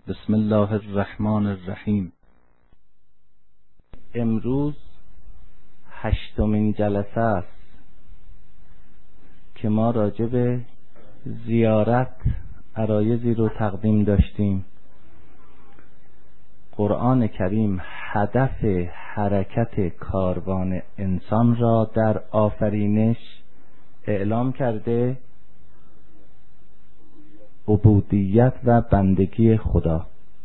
بسم الله الرحمن الرحیم. امروز 8مین جلسه است که ما راجع به زیارت عرایضی رو تقدیم داشتیم. قرآن کریم هدف حرکت کاروان انسان را در آفرینش اعلام کرده، عبودیت و بندگی خدا.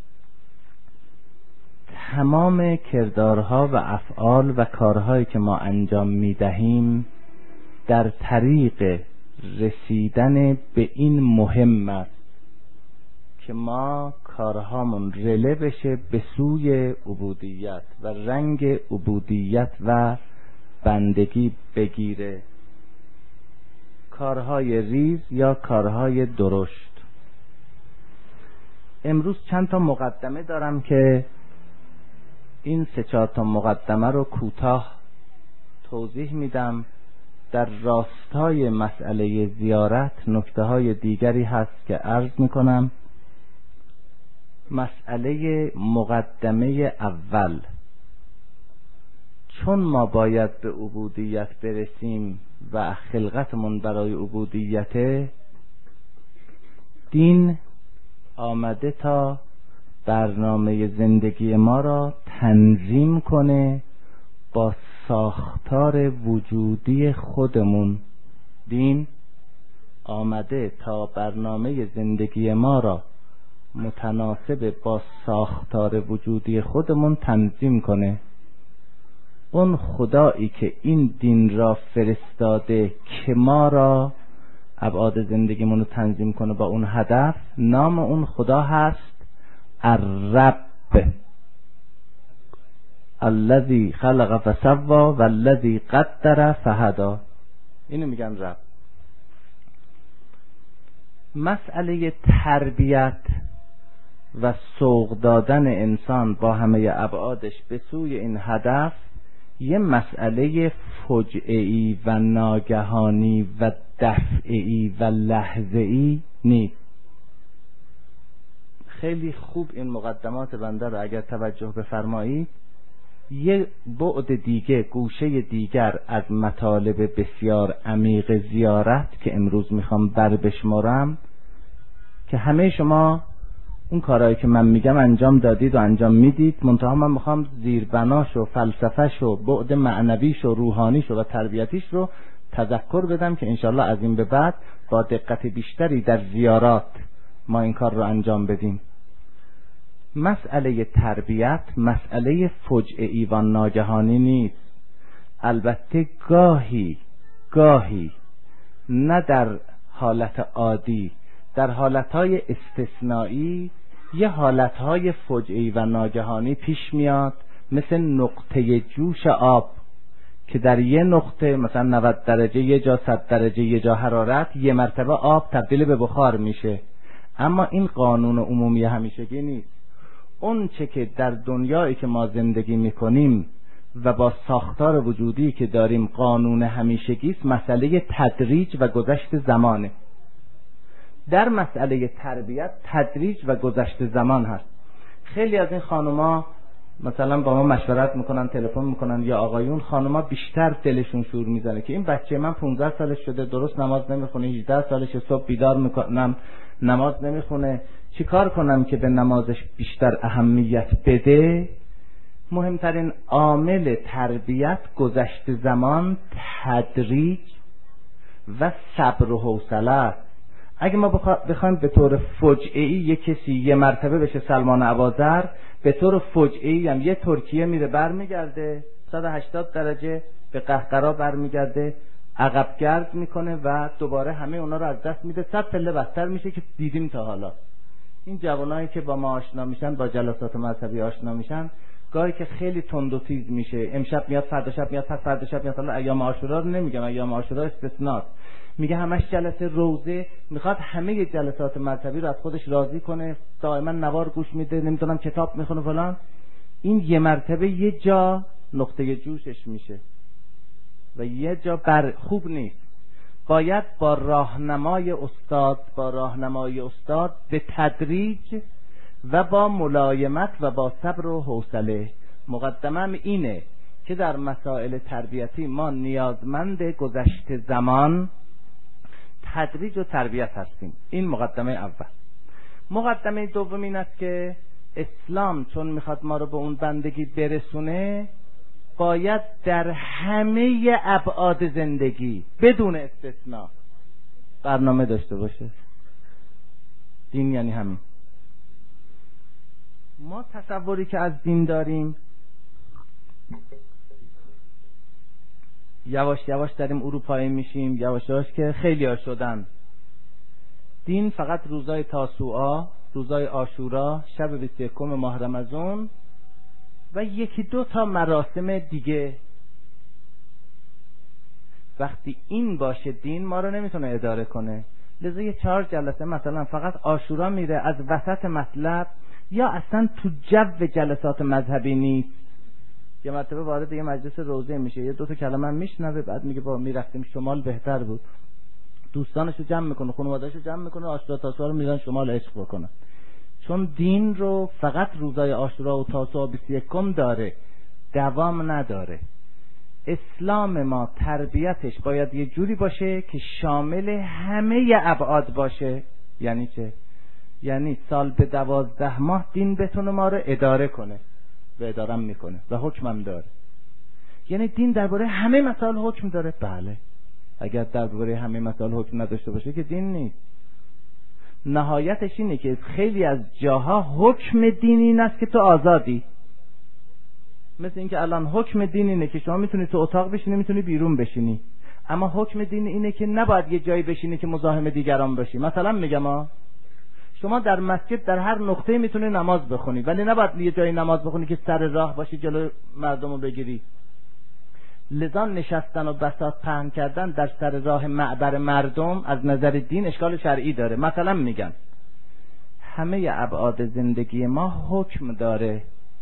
تمام کردارها و افعال و کارهایی که ما انجام میدهیم در طریق رسیدن به این مهم است که ما کارهامون رله بشه به سوی عبودیت و رنگ عبودیت و بندگی بگیره، کارهای ریز یا کارهای درشت. امروز چند تا مقدمه دارم که این 3-4 تا مقدمه رو کوتاه توضیح میدم. در راستای مسئله زیارت نکته های دیگری هست که عرض میکنم. مسئله مقدمه اول، چون ما باید به عبودیت برسیم و خلقتمون برای عبودیت، دین آمده تا برنامه زندگی ما را تنظیم کنه با ساختار وجودی خودمون. دین آمده تا برنامه زندگی ما را متناسب با ساختار وجودی خودمون تنظیم کنه. اون خدایی که این دین را فرستاده که ما را ابعاد زندگیمون رو تنظیم کنه با اون هدف، نام اون خدا هست الرب، الذی خلق فسوی والذی قدر فهدی. اینو میگن رب. مسئله تربیت و سوق دادن انسان با همه ابعادش به سوی این هدف یه مسئله فجعه‌ای و ناگهانی و دفعه‌ای و لحظه‌ای نیست. خیلی خوب این مقدمات بنده رو اگر توجه بفرمایید، یه بعد دیگه، گوشه دیگر از مطالب بسیار عمیق زیارت که امروز میخوام بشمارم، که همه شما اون کارهایی که من میگم انجام دادید و انجام میدید، منتها من میخوام زیربناش و فلسفهش و بعد معنویش و روحانیش و تربیتیش رو تذکر بدم که انشالله از این به بعد با دقت بیشتری در زیارات ما این کار رو انجام بدیم. مسئله تربیت مسئله فجعه‌ای و ناگهانی نیست. البته گاهی نه در حالت عادی، در حالتهای استثنایی یه حالتهای فجعه‌ای و ناگهانی پیش میاد، مثل نقطه جوش آب که در یه نقطه مثلا 90 درجه یه جا، 100 درجه یه جا حرارت، یه مرتبه آب تبدیل به بخار میشه. اما این قانون عمومی همیشگی نیست. اون چه که در دنیایی که ما زندگی میکنیم و با ساختار وجودی که داریم قانون همیشگی است، مسئله تدریج و گذشت زمانه. در مسئله تربیت تدریج و گذشت زمان هست. خیلی از این خانوما مثلا با ما مشورت میکنن، تلفن میکنن، یا آقایون، خانوما بیشتر دلشون شور میزنه که این بچه من 15 سالش شده درست نماز نمیخونه، 18 سالش صبح بیدار میکنم نماز نمیخونه، چی کار کنم که به نمازش بیشتر اهمیت بده؟ مهمترین عامل تربیت گذشت زمان، تدریج و صبر و حوصله. اگه ما بخوایم به طور فجعه‌ای یک کسی یه مرتبه بشه سلمان اوازر، به طور فجعه‌ای هم یه ترکیه میره برمیگرده 180 درجه به قهقرا برمیگرده، عقب گرد میکنه و دوباره همه اونا رو از دست میده، 100 پله بدتر میشه که دیدیم تا حالا. این جوانایی که با ما آشنا میشن، با جلسات مذهبی آشنا میشن، گاهی که خیلی تند و تیز میشه، امشب میاد، فردا شب میاد، پس فردا شب میاد. حالا ایام عاشورا رو نمیگم، ایام عاشورا استثناست. میگه همش جلسه روزه، میخواد همه جلسات مذهبی رو از خودش راضی کنه، دائما نوار گوش میده، نمیدونم کتاب میخونه فلان. این یه مرتبه یه جا نقطه جوشش میشه و یه جا خوب نیست. باید با راهنمای استاد به تدریج و با ملایمت و با صبر و حوصله. مقدمم اینه که در مسائل تربیتی ما نیازمند گذشت زمان، تدریج و تربیت هستیم. این مقدمه اول. مقدمه دوم این است که اسلام چون میخواد ما رو به اون بندگی برسونه، باید در همه ابعاد زندگی بدون استثناء برنامه داشته باشه. دین یعنی همین. ما تصوری که از دین داریم، یواش یواش داریم اروپایی میشیم، یواش یواش که خیلی ها شدن. دین فقط روزای تاسوعا، روزای عاشورا، شب 21 ماه رمضان و یکی دو تا مراسم دیگه. وقتی این باشه دین ما رو نمیتونه اداره کنه. لذا یه 4 جلسه مثلا فقط عاشورا میره از وسط مطلب، یا اصلا تو جو جلسات مذهبی نیست. یه مرتبه وارد یه مجلس روزه میشه، یه 2 تا کلمه میشنوه، بعد میگه با میرفتیم شمال بهتر بود. دوستانشو جمع میکنه، خانواده‌اشو جمع میکنه، عاشورا تاسوعا رو میرن شمال عشق بکنن. چون دین رو فقط روزای عاشورا و تاسوعا 21 داره، دوام نداره. اسلام ما تربیتش باید یه جوری باشه که شامل همه ابعاد باشه. یعنی چه؟ یعنی سال به 12 ماه دین بتونه ما رو اداره کنه و ادارم میکنه و حکمم داره. یعنی دین درباره همه مسائل حکم داره. بله، اگر درباره همه مسائل حکم نداشته باشه که دین نیست. نهایتش اینه که خیلی از جاها حکم دین این است که تو آزادی. مثل اینکه الان حکم دین اینه که شما میتونی تو اتاق بشینی، میتونی بیرون بشینی، اما حکم دین اینه که نباید یه جایی بشینی که مزاحم دیگران باشی. مثلا میگم شما در مسجد در هر نقطه میتونی نماز بخونی، ولی نباید یه جایی نماز بخونی که سر راه باشی جلو مردمو بگیری. لذا نشستن و بساط پهن کردن در سر راه معبر مردم از نظر دین اشکال شرعی داره. مثلا میگن همه ابعاد زندگی ما حکم داره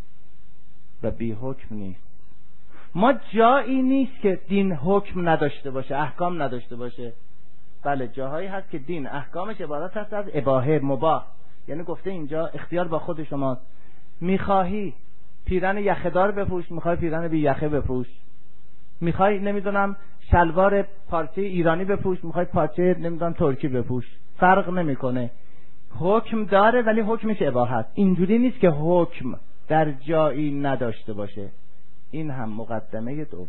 و بی حکم نیست. ما جایی نیست که دین حکم نداشته باشه، احکام نداشته باشه. بله، جاهایی هست که دین احکامش عبارت هست از اباحه، مباح. یعنی گفته اینجا اختیار با خود شماست. میخواهی پیرن یخه‌دار بپوش، میخوای پیرن بی یخه بپوش، میخوای نمیدونم شلوار پارچه ایرانی بپوش، میخوای پارچه نمیدونم ترکی بپوش، فرق نمیکنه. حکم داره ولی حکمش اباحت. اینجوری نیست که حکم در جایی نداشته باشه. این هم مقدمه دوم.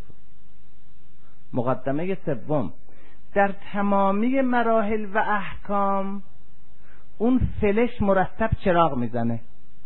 مقدمه سوم، در تمامی مراحل و احکام اون فلش مرتب چراغ میزنه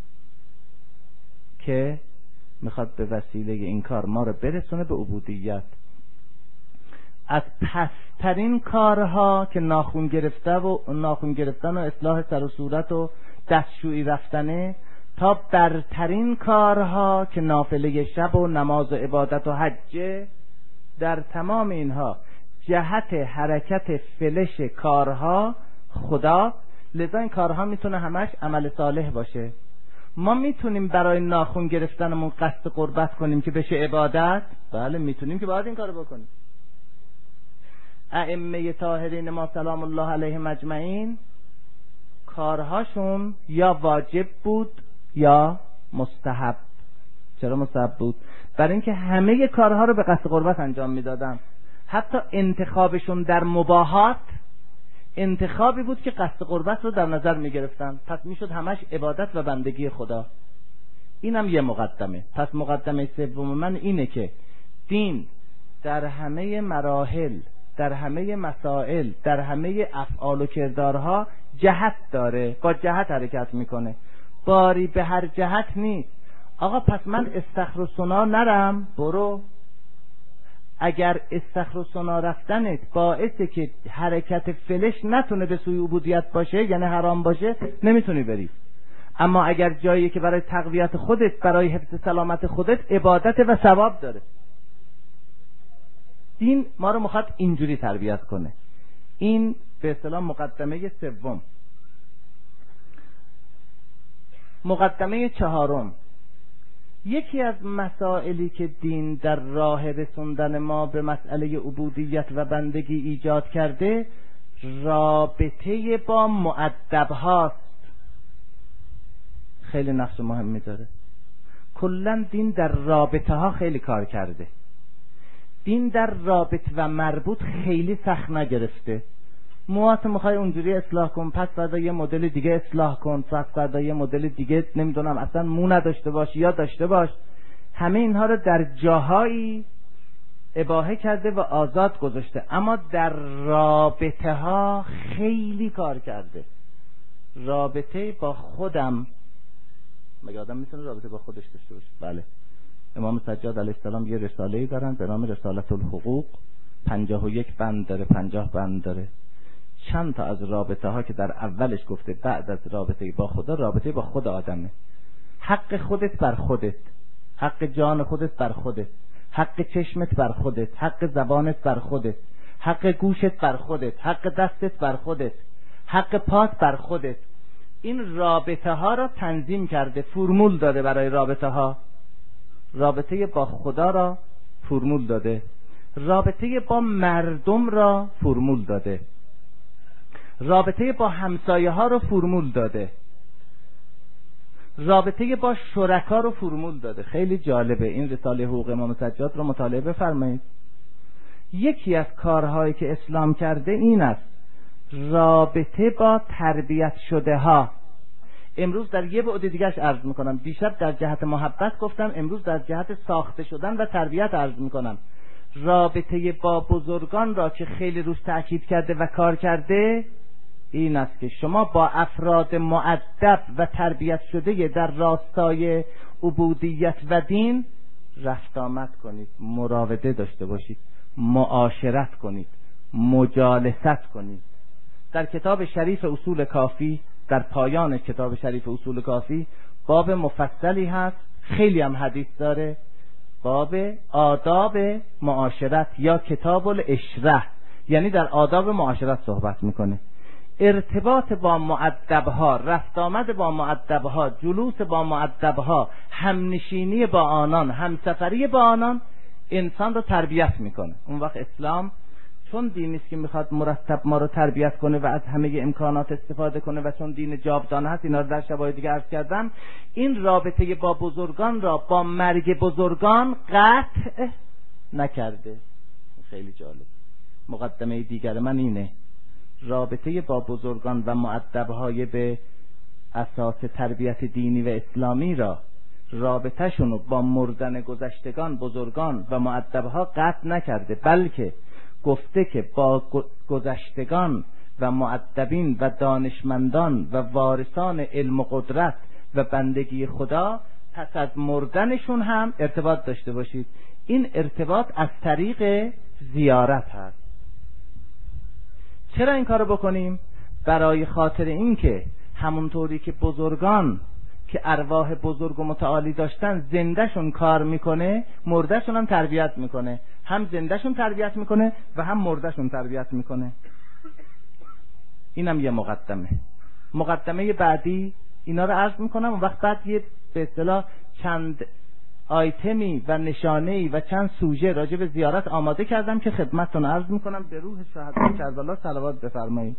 که میخواد به وسیله این کار ما رو برسونه به عبودیت. از پسترین کارها که ناخون گرفتن و اصلاح سر و صورت و دستشویی رفتنه، تا برترین کارها که نافله شب و نماز و عبادت و حجه، در تمام اینها جهت حرکت فلش کارها خدا. لذا این کارها میتونه همش عمل صالح باشه. ما میتونیم برای ناخون گرفتنمون قصد قربت کنیم که بشه عبادت؟ بله میتونیم، که باید این کارو بکنیم. ائمه طاهرین ما سلام الله علیهم اجمعین کارهاشون یا واجب بود یا مستحب. چرا مستحب بود؟ برای اینکه همه کارها رو به قصد قربت انجام میدادن. حتی انتخابشون در مباحات انتخابی بود که قصد قربت رو در نظر میگرفتن. پس میشد همش عبادت و بندگی خدا. اینم یه مقدمه. پس مقدمه سوم من اینه که دین در همه مراحل، در همه مسائل، در همه افعال و کردارها جهت داره، با جهت حرکت میکنه. باری به هر جهت نیست. آقا پس من استخر و سنا نرم، برو. اگر استخر و سنا رفتنت باعثه که حرکت فلش نتونه به سوی عبودیت باشه، یعنی حرام باشه، نمیتونی بری. اما اگر جایی که برای تقویت خودت، برای حفظ سلامت خودت عبادت و ثواب داره، دین ما رو میخواد اینجوری تربیت کنه. این به اصطلاح مقدمه سوم. مقدمه چهارم، یکی از مسائلی که دین در راه رسوندن ما به مسئله عبودیت و بندگی ایجاد کرده، رابطه با مؤدب هاست. خیلی نقش مهمی داره. کلا دین در رابطه ها خیلی کار کرده. دین در رابطه و مربوط خیلی سخت نگرفته. موهات میخوای اونجوری اصلاح کن، پس فردا یه مدل دیگه اصلاح کن، پس فردا یه مدل دیگه نمیدونم اصلا مو نداشته باش یا داشته باش. همه اینها رو در جاهایی اباحه کرده و آزاد گذاشته، اما در رابطه ها خیلی کار کرده. رابطه با خودم، مگه آدم میتونه رابطه با خودش داشته باشه؟ بله. امام سجاد علیه السلام یه رساله‌ای دارن به نام رسالت الحقوق، 51 بند داره، 50 بند داره. چند تا از رابطه ها که در اولش گفته بعد از رابطه با خدا، رابطه با خود آدمه. حق خودت بر خودت، حق جان خودت بر خودت، حق چشمت بر خودت، حق زبانت بر خودت، حق گوشت بر خودت، حق دستت بر خودت، حق پات بر خودت. این رابطه ها را تنظیم کرده، فرمول داده برای رابطه ها. رابطه با خدا را فرمول داده، رابطه با مردم را فرمول داده، رابطه با همسایه ها رو فرمول داده، رابطه با شرکا رو فرمول داده. خیلی جالبه. این رساله حقوق امام سجاد رو مطالعه بفرمایید. یکی از کارهایی که اسلام کرده این است، رابطه با تربیت شده ها. امروز در یه بعد دیگه‌اش عرض میکنم. دیشب در جهت محبت گفتم، امروز در جهت ساخته شدن و تربیت عرض میکنم. رابطه با بزرگان را که خیلی روش تأکید کرده و کار کرده این است که شما با افراد مؤدب و تربیت شده در راستای عبودیت و دین رفت آمد کنید، مراوده داشته باشید، معاشرت کنید، مجالست کنید. در کتاب شریف اصول کافی، در پایان کتاب شریف اصول کافی باب مفصلی هست، خیلی هم حدیث داره، باب آداب معاشرت یا کتاب الاشره، یعنی در آداب معاشرت صحبت میکنه. ارتباط با مؤدبها، رفت آمد با مؤدبها، جلوس با مؤدبها، همنشینی با آنان، همسفری با آنان انسان رو تربیت میکنه. اون وقت اسلام چون دینی است که میخواد مرتب ما رو تربیت کنه و از همه امکانات استفاده کنه و چون دین جاودانه هست، اینا رو در شبای دیگه عرض کردم، این رابطه با بزرگان را با مرگ بزرگان قطع نکرده. خیلی جالب. مقدمه دیگر من اینه، رابطه با بزرگان و مؤدبهای به اساس تربیت دینی و اسلامی را، رابطه‌شون رو با مردن گذشتگان، بزرگان و مؤدبها قطع نکرده، بلکه گفته که با گذشتگان و مؤدبین و دانشمندان و وارثان علم و قدرت و بندگی خدا پس از مردنشون هم ارتباط داشته باشید. این ارتباط از طریق زیارت هست. چرا این کارو بکنیم؟ برای خاطر این که همونطوری که بزرگان که ارواح بزرگ و متعالی داشتن زندهشون کار میکنه، مردهشون هم تربیت میکنه. هم زندهشون تربیت میکنه و هم مردهشون تربیت میکنه. اینم یه مقدمه. مقدمه بعدی اینا رو عرض میکنم، اون وقت بعد یه به اصطلاح چند آیتمی و نشانه‌ای و چند سوژه راجع به زیارت آماده کردم که خدمتتون عرض میکنم. به روح شهدای کربلا صلوات بفرمایید.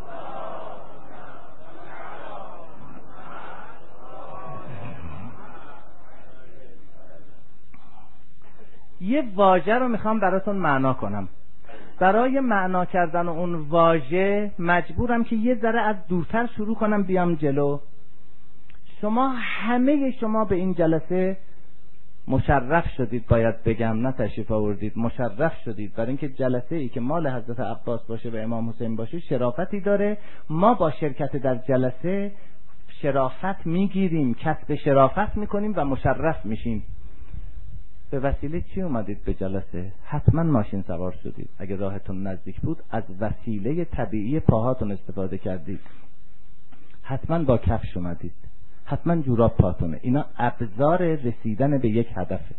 یه واژه رو میخوام براتون معنا کنم. برای معنا کردن اون واژه مجبورم که یه ذره از دورتر شروع کنم بیام جلو. شما همه شما به این جلسه مشرف شدید، باید بگم، نه تشریف آوردید، مشرف شدید. برای اینکه جلسه ای که مال حضرت عباس باشه و امام حسین باشه شرافتی داره. ما با شرکت در جلسه شرافت میگیریم، کسب شرافت میکنیم و مشرف میشیم. به وسیله چی اومدید به جلسه؟ حتما ماشین سوار شدید. اگه راهتون نزدیک بود از وسیله طبیعی پاهاتون استفاده کردید. حتما با کفش اومدید. حتما جوراب پاتونه. اینا ابزار رسیدن به یک هدفه.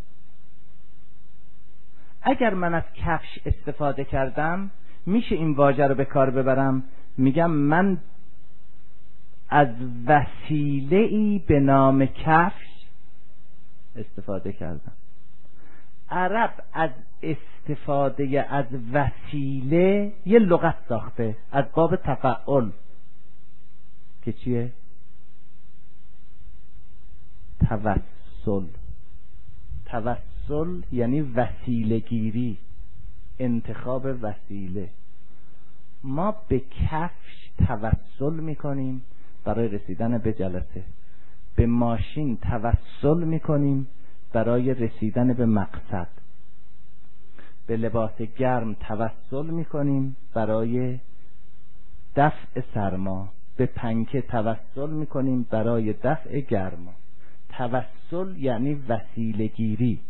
اگر من از کفش استفاده کردم، میشه این واژه رو به کار ببرم، میگم من از وسیله‌ای به نام کفش استفاده کردم. عرب از استفاده از وسیله یه لغت ساخته از باب تفعل که چیه؟ توسل یعنی وسیله گیری، انتخاب وسیله. ما به کفش توسل میکنیم برای رسیدن به جلسه، به ماشین توسل میکنیم برای رسیدن به مقصد، به لباس گرم توسل میکنیم برای دفع سرما، به پنکه توسل میکنیم برای دفع گرما. توسل یعنی وسیله گیری.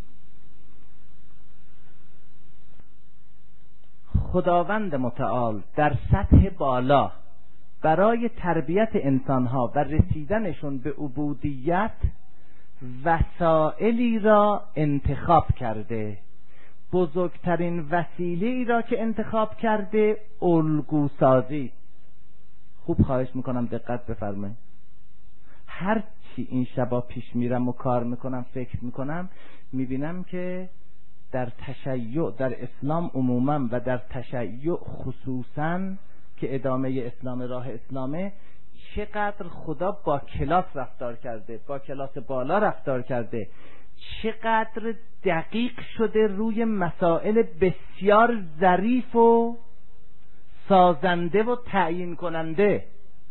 خداوند متعال در سطح بالا برای تربیت انسانها و رسیدنشون به عبودیت وسائلی را انتخاب کرده. بزرگترین وسیله‌ای را که انتخاب کرده الگوسازی. خوب خواهش میکنم دقت بفرمایید. هر چی این شبا پیش میرم و کار میکنم، فکر میکنم، میبینم که در تشیع، در اسلام عموما و در تشیع خصوصا که ادامه اسلام، راه اسلامه، چقدر خدا با کلاس رفتار کرده، با کلاس بالا رفتار کرده، چقدر دقیق شده روی مسائل بسیار ظریف و سازنده و تعیین کننده.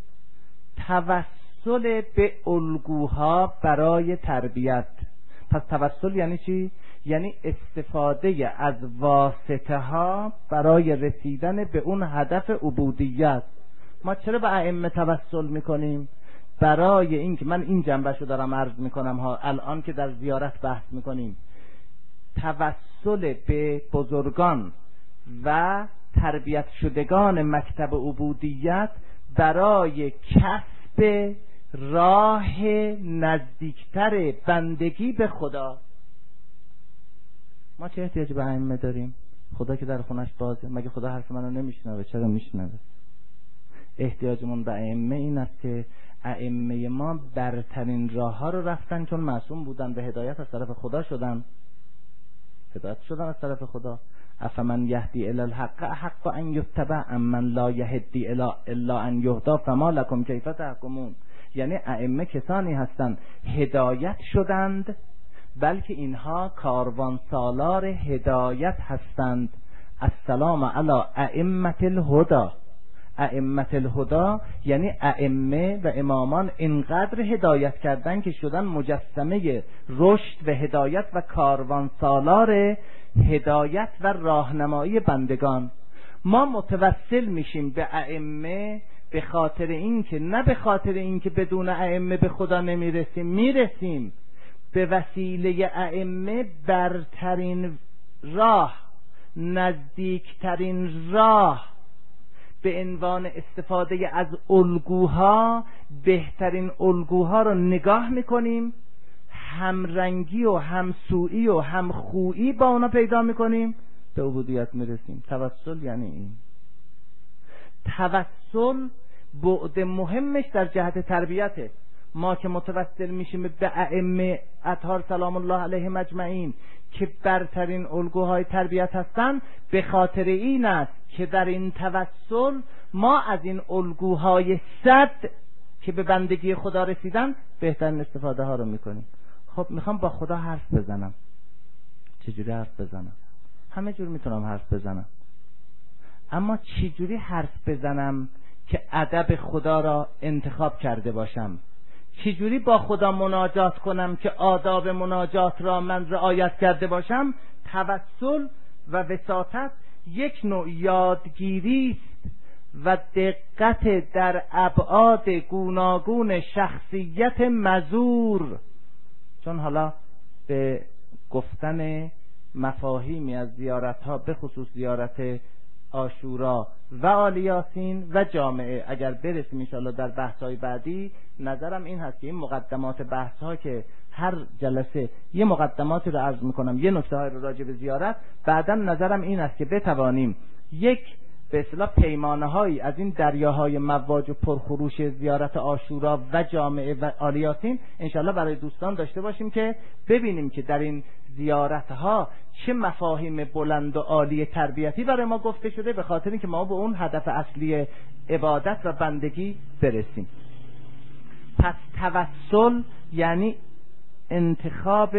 توسل به الگوها برای تربیت. پس توسل یعنی چی؟ یعنی استفاده از واسطه ها برای رسیدن به اون هدف عبودیت. ما چرا به ائمه توسل میکنیم؟ برای اینکه من این جنبشو دارم عرض میکنم ها، الان که در زیارت بحث میکنیم، توسل به بزرگان و تربیت شدگان مکتب عبودیت برای کسب راه نزدیکتر بندگی به خدا. ما چه احتیاجی به ائمه داریم؟ خدا که در خونش بازه. مگه خدا حرف منو نمیشنوه؟ چرا میشنوه؟ احتیاجمون به ائمه این است که ائمه ما برترین راه ها رو رفتن، چون معصوم بودن، به هدایت از طرف خدا شدن، هدایت شدن از طرف خدا. افمن یهدی الی الحق حق ان یتبع امن لا یهدی الا ان یهدی فما لکم کیف تحکمون. یعنی ائمه کسانی هستند هدایت شدند، بلکه اینها کاروان سالار هدایت هستند. السلام علی ائمه الهدی. ائمه الهدی یعنی ائمه و امامان اینقدر هدایت کردن که شدن مجسمه رشد و هدایت و کاروان سالار هدایت و راهنمایی بندگان. ما متوسل میشیم به ائمه به خاطر اینکه، نه به خاطر اینکه بدون ائمه به خدا نمیرسیم، میرسیم. به وسیله ائمه برترین راه، نزدیکترین راه، به عنوان استفاده از الگوها، بهترین الگوها رو نگاه میکنیم، همرنگی و همسویی و همخویی با اونا پیدا میکنیم، به عبودیت میرسیم. توسل یعنی این. توسل بعد مهمش در جهت تربیته. ما که متوسل میشیم به ائمه اطهار سلام الله علیهم اجمعین که برترین الگوهای تربیت هستن، به خاطر این است که در این توسل ما از این الگوهای 100 که به بندگی خدا رسیدن بهترین استفاده ها رو میکنیم. خب میخوام با خدا حرف بزنم. چجوری حرف بزنم؟ همه جور میتونم حرف بزنم، اما چجوری حرف بزنم که ادب خدا را انتخاب کرده باشم؟ چجوری با خدا مناجات کنم که آداب مناجات را من رعایت کرده باشم؟ توسل و وساطت یک نوع یادگیری است و دقت در ابعاد گوناگون شخصیت مزور. چون حالا به گفتن مفاهیمی از زیارت‌ها، به خصوص زیارت عاشورا و آل یاسین و جامعه اگر برسیم انشاءالله در بحث‌های بعدی، نظرم این هست که این مقدمات بحث‌ها که هر جلسه یه مقدماتی رو عرض میکنم، یه نکته‌های رو راجع به زیارت، بعداً نظرم این است که بتوانیم یک به اصطلاح پیمانه‌هایی از این دریاهای مواج و پرخروش زیارت عاشورا و جامعه و آل یاسین انشاءالله برای دوستان داشته باشیم که ببینیم که در این زیارتها چه مفاهیم بلند و عالی تربیتی برای ما گفته شده، به خاطر اینکه ما به اون هدف اصلی عبادت و بندگی برسیم. پس توسل یعنی انتخاب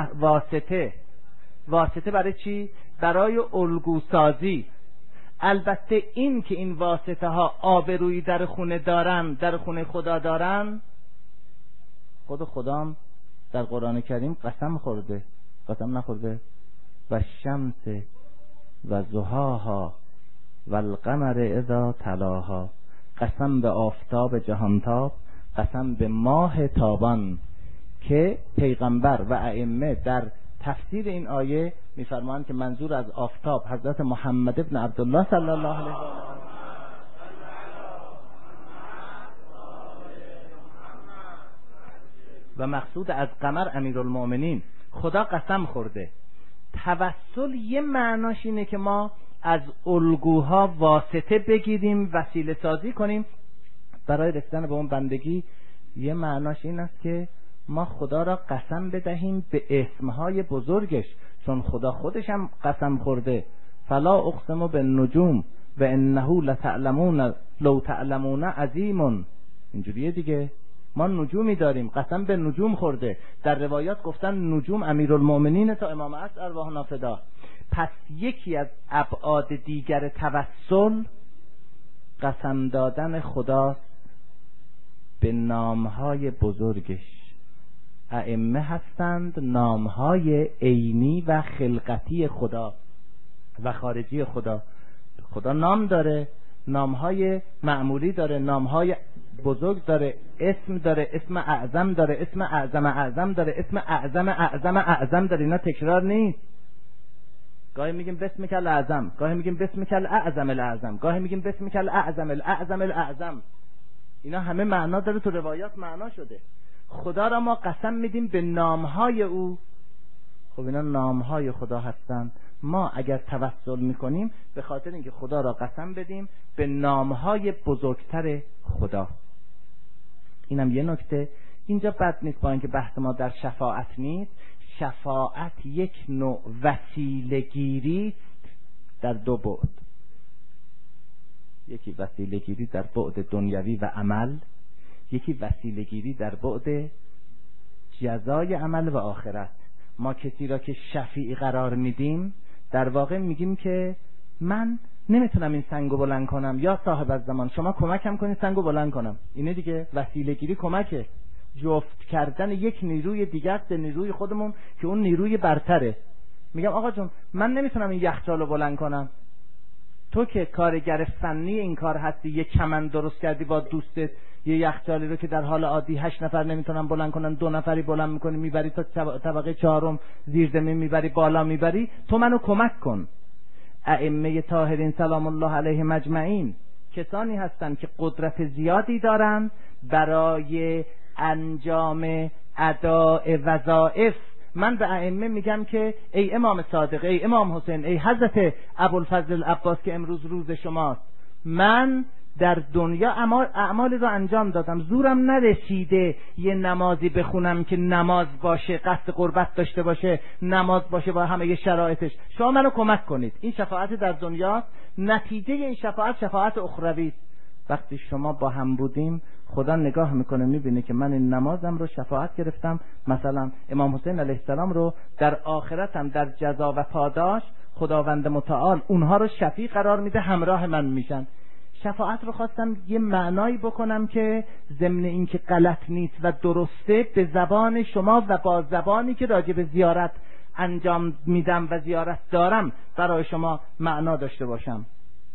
واسطه برای چی؟ برای الگوسازی. البته این که این واسطه ها آبرویی در خونه دارن، در خونه خدا دارن، خود خدام در قرآن کریم قسم نخورده و شمس و ضحاها و القمر اذا تلاها، قسم به آفتاب جهانتاب، قسم به ماه تابان، که پیغمبر و ائمه در تفسیر این آیه میفرمایند که منظور از آفتاب حضرت محمد ابن عبدالله صلی الله علیه و آله و مقصود از قمر امیرالمؤمنین. خدا قسم خورده. توسل یه معناش اینه که ما از الگوها واسطه بگیریم، وسیله سازی کنیم برای رسیدن به اون بندگی. یه معناش این است که ما خدا را قسم بدهیم به اسمهای بزرگش، چون خدا خودش هم قسم خورده فلا اقسم بالنجوم و انه لتعلمون لو تعلمون عظیم. اینجوریه دیگه، ما نجومی داریم، قسم به نجوم خورده. در روایات گفتن نجوم امیرالمؤمنین تا امام عصر ارواح نافدا. پس یکی از ابعاد دیگر توسل قسم دادن خدا به نامهای بزرگش. ائمه هستند نامهای عینی و خلقتی خدا و خارجی خدا. خدا نام داره، نامهای معمولی داره، نامهای بزرگ داره، اسم داره، اسم اعظم داره، اسم اعظم داره، اسم اعظم داره. اینا تکرار نیست. گاهی میگیم بسمک الاعظم، گاهی میگیم بسمک الاعظم، گاهی میگیم بسمک الاعظم. اینا همه معنا داره، تو روایات معنا شده. خدا را ما قسم میدیم به نامهای او. خب اینا نامهای خدا هستند. ما اگر توسل میکنیم به خاطر اینکه خدا را قسم بدیم به نامهای بزرگتر خدا. اینم یه نکته. اینجا بد نیست، با اینکه بحث ما در شفاعت نیست. شفاعت یک نوع وسیله گیری است در دو بعد. یکی وسیله گیری در بعد دنیوی و عمل، یکی وسیله گیری در بعد جزای عمل و آخرت. ما کسی را که شفیع قرار میدیم در واقع میگیم که من نمیتونم این سنگو بلند کنم، یا صاحب الزمان شما کمکم کنید سنگو بلند کنم. اینه دیگه وسیله گیری، کمکه، جفت کردن یک نیروی دیگر به نیروی خودمون که اون نیروی برتره. میگم آقا جون من نمیتونم این یخچالو بلند کنم، تو که کارگر فنی این کار هستی، یک کمند درست کردی با دوستت، یه یخچالی رو که در حال عادی 8 نفر نمیتونن بلند کنن 2 نفری بلند میکنی، میبری تا طبقه 4 زیر زمین، میبری بالا میبری، تو منو کمک کن. ائمه طاهرین سلام الله علیهم اجمعین کسانی هستند که قدرت زیادی دارند برای انجام اداء وظایف. من به ائمه میگم که ای امام صادق، ای امام حسین، ای حضرت ابوالفضل العباس که امروز روز شماست، من در دنیا اعمالی رو انجام دادم، زورم نرسیده یه نمازی بخونم که نماز باشه، قصد قربت داشته باشه، نماز باشه با همه شرایطش، شما منو کمک کنید. این شفاعت در دنیا. نتیجه این شفاعت اخروی است. وقتی شما با هم بودیم خدا نگاه میکنه میبینه که من این نمازم رو شفاعت گرفتم، مثلا امام حسین علیه السلام رو در آخرتم در جزا و پاداش خداوند متعال اونها رو شفیع قرار میده، همراه من میشن. شفاعت رو خواستم یه معنایی بکنم که ضمن این که غلط نیست و درسته، به زبان شما و با زبانی که راجع به زیارت انجام میدم و زیارت دارم برای شما معنا داشته باشم.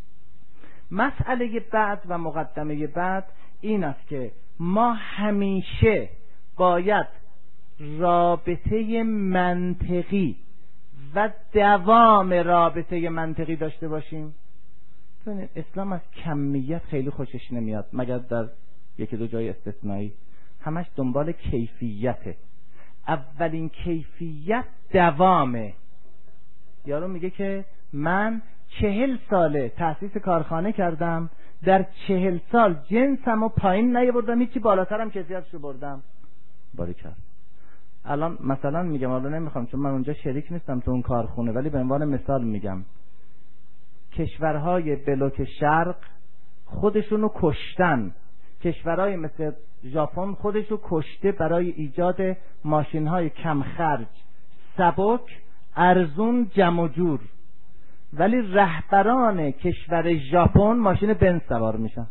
مسئله بعد و مقدمه بعد این است که ما همیشه باید رابطه منطقی و دوام رابطه منطقی داشته باشیم. ببینید اسلام از کمیت خیلی خوشش نمیاد، مگر در یکی دو جای استثنایی. همش دنبال کیفیته. اولین کیفیت دوامه. یارو میگه که من 40 ساله تأسیس کارخانه کردم، در 40 سال جنسمو پایین نیاوردم، هیچی بالاترم کیفیتشو بردم. باریکلا. الان مثلا میگم، حالا نمیخوام چون من اونجا شریک نیستم تو اون کارخونه، ولی به عنوان مثال میگم کشورهای بلوک شرق خودشونو کشتن کشورهای مثل ژاپن خودشو کشته برای ایجاد ماشین‌های کم خرج، سبک، ارزون، جمع و جور، ولی رهبران کشور ژاپن ماشین بنز سوار میشن.